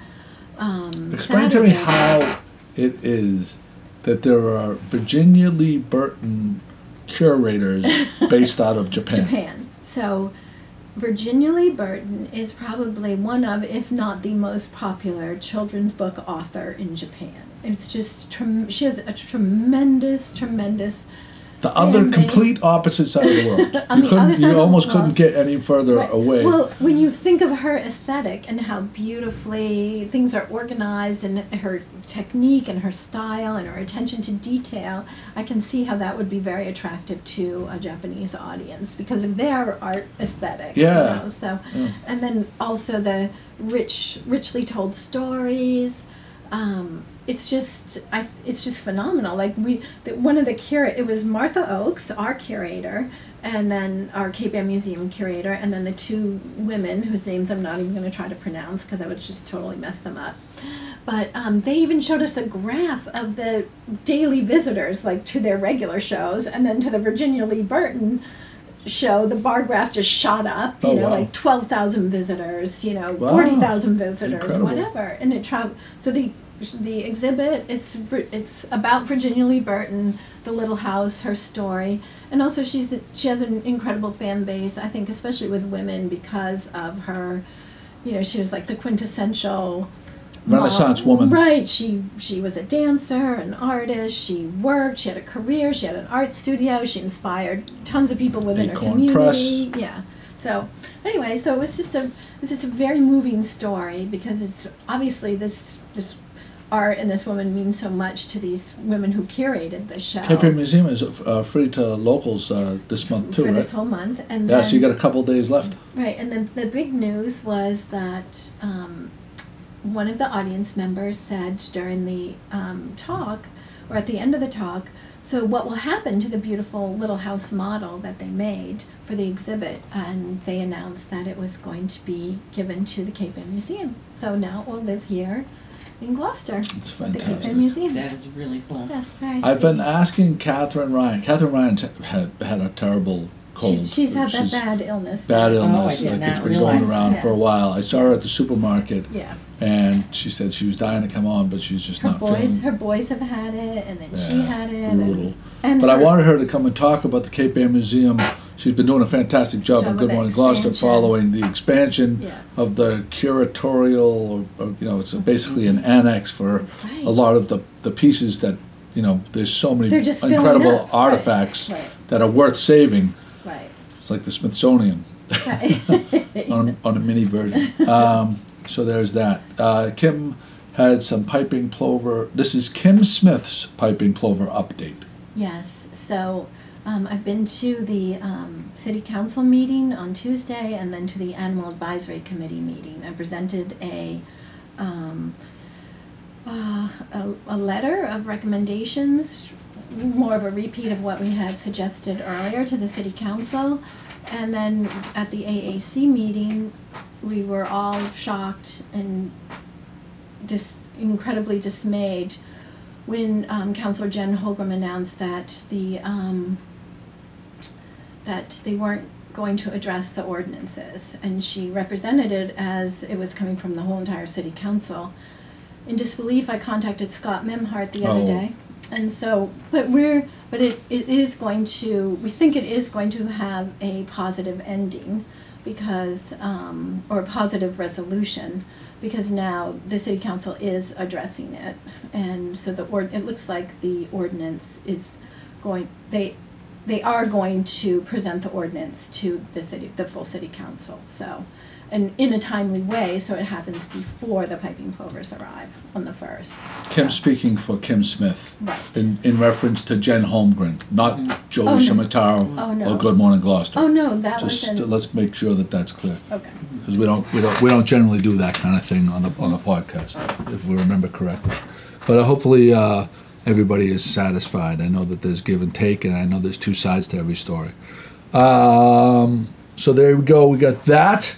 Um, Explain to me Saturday. how it is that there are Virginia Lee Burton curators based out of Japan. Japan. So, Virginia Lee Burton is probably one of, if not the most popular children's book author in Japan. It's just, trem- she has a tremendous, tremendous. The other fan base. complete opposite side of the world. On you the other couldn't, side you of the almost world. couldn't get any further Right. away. Well, when you think of her aesthetic and how beautifully things are organized and her technique and her style and her attention to detail, I can see how that would be very attractive to a Japanese audience because of their art aesthetic. you Yeah. know, So, Yeah. and then also the rich, richly told stories. Um, it's just, I, it's just phenomenal. Like we, the, one of the cura, it was Martha Oakes, our curator, and then our Cape Ann Museum curator, and then the two women whose names I'm not even going to try to pronounce because I would just totally mess them up. But um, they even showed us a graph of the daily visitors, like to their regular shows, and then to the Virginia Lee Burton show, the bar graph just shot up, you Oh, know, wow. like twelve thousand visitors, you know, Wow. forty thousand visitors, Incredible. whatever. And it travel. So the the exhibit, it's Vir- it's about Virginia Lee Burton, the little house, her story, and also she's she has an incredible fan base. I think especially with women because of her, you know, she was like the quintessential Renaissance mom. woman. Right. She she was a dancer, an artist. She worked. She had a career. She had an art studio. She inspired tons of people within her Acorn community. Yeah. So anyway, so it was just a it's just a very moving story because it's obviously this this art and this woman means so much to these women who curated the show Cape Ann Museum is uh, free to locals uh, this month too, for right? this whole month. And Yeah, then, so you got a couple days left. right, and then the big news was that um, one of the audience members said during the um, talk, or at the end of the talk, so what will happen to the beautiful little house model that they made for the exhibit? And they announced that it was going to be given to the Cape Ann Museum. So now it will live here in Gloucester. It's at the Cape fantastic. Ann Museum. That is really cool. That's very I've been sweet. asking Catherine Ryan. Catherine Ryan t- had had a terrible cold. She's, she's had that bad illness. Bad I illness, did like not it's been realize. going around Yeah. for a while. I saw her at the supermarket, Yeah. and she said she was dying to come on, but she's just Her not boys, feeling. her boys have had it, and then she Yeah, had it. brutal. And, and But I her- wanted her to come and talk about the Cape Air Museum. She's been doing a fantastic job Job on with Good the Morning Gloucester, expansion. following the expansion Yeah. of the curatorial, or, or, you know, it's basically an annex for Right. a lot of the, the pieces that, you know, there's so many They're just filling incredible up, right, artifacts right. that are worth saving. Right. It's like the Smithsonian on, on a mini version. Um, so there's that. Uh, Kim had some piping plover. This is Kim Smith's piping plover update. Yes, so um, I've been to the um, city council meeting on Tuesday and then to the animal advisory committee meeting. I presented a, um, uh, a, a letter of recommendations, more of a repeat of what we had suggested earlier to the city council. And then at the A A C meeting, we were all shocked and just incredibly dismayed when um, Councillor Jen Holgram announced that the um, that they weren't going to address the ordinances, and she represented it as it was coming from the whole entire city council. In disbelief, I contacted Scott Memhart the other Oh. day, and so, but we're, but it, it is going to, we think it is going to have a positive ending, because, um, or a positive resolution, because now the city council is addressing it, and so the ord, it looks like the ordinance is going, they, they are going to present the ordinance to the city, the full city council, so, and in a timely way, so it happens before the piping plovers arrive on the first. Kim So- speaking for Kim Smith. Right. In, in reference to Jen Holmgren, not Joey Oh, no. Shamataro Oh, no. or Good Morning Gloucester. Oh, no, that Just was uh, in, let's make sure that that's clear, okay, because we don't we don't we don't generally do that kind of thing on the on the podcast, if we remember correctly. But uh, hopefully uh, everybody is satisfied. I know that there's give and take, and I know there's two sides to every story. Um, so there we go. We got that.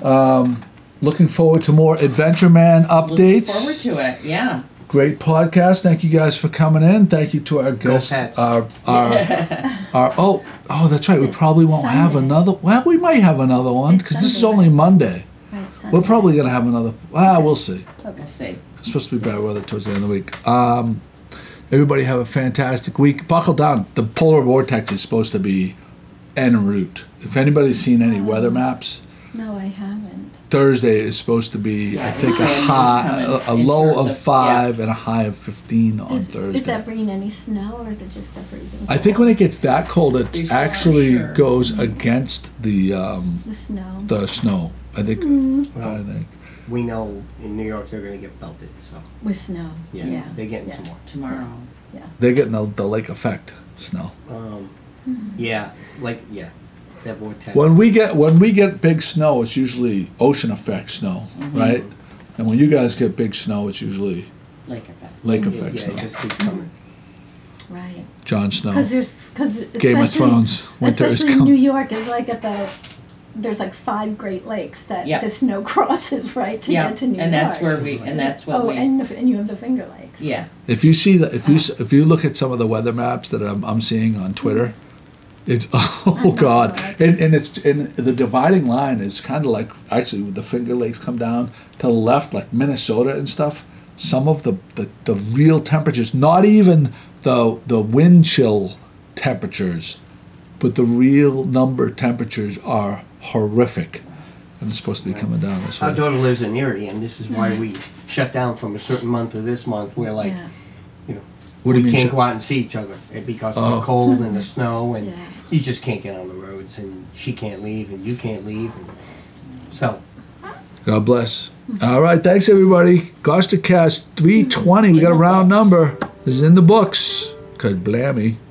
Um, looking forward to more Adventure Man Looking updates. forward to it, yeah. Great podcast. Thank you guys for coming in. Thank you to our guest. Pats. Our, our, our, oh, oh, that's right. We probably won't have Sunday. another. Well, we might have another one It's because this is Sunday, only right? Monday. right, Sunday. We're probably gonna have another. Ah, we'll see. Okay. We'll see. It's supposed to be bad weather towards the end of the week. Um, everybody have a fantastic week. Buckle down. The polar vortex is supposed to be en route. If anybody's seen any weather maps, No, I haven't. Thursday is supposed to be, I Yeah, think, a it's coming high, a, a in low terms of of- five and a high of fifteen on Does, Thursday. is that bringing any snow, or is it just the freezing? I think when it gets that cold, it They still aren't actually sure. goes against the um, The snow. the snow. I think. Mm-hmm. I think. We know in New York they're going to get belted, so With snow. yeah, Yeah. they're getting yeah. some more. Tomorrow. They're getting the, the lake effect snow. Um, yeah, like yeah, that vortex. When we get when we get big snow, it's usually ocean effect snow, Mm-hmm. right? And when you guys get big snow, it's usually Lake effect. lake yeah, effect yeah, snow. it just keeps coming. Right. Jon Because Snow, there's, because Game of Thrones, winter is especially New coming. York is like at the, there's like five Great Lakes that Yeah. the snow crosses, right, to Yeah, get to New York. and that's where we, and that's what Oh, we, and, the, and you have the Finger Lakes. yeah. If you see that, if you s- if you look at some of the weather maps that I'm, I'm seeing on Twitter, it's oh god, and and it's and the dividing line is kind of like actually with the Finger Lakes come down to the left, like Minnesota and stuff. Some of the the, the real temperatures, not even the the wind chill temperatures, but the real number temperatures are horrific, and it's supposed to be coming down this Our way. daughter lives in Erie, and this is why we shut down from a certain month to this month. We're like, Yeah. you know, What do you we mean? can't sh- go out and see each other eh, because of Oh. the cold and the snow, and Yeah. you just can't get on the roads, and she can't leave, and you can't leave, and so. God bless. All right, thanks everybody. Gloucester Cast three twenty. We got a round number. Is in the books. Cause blammy.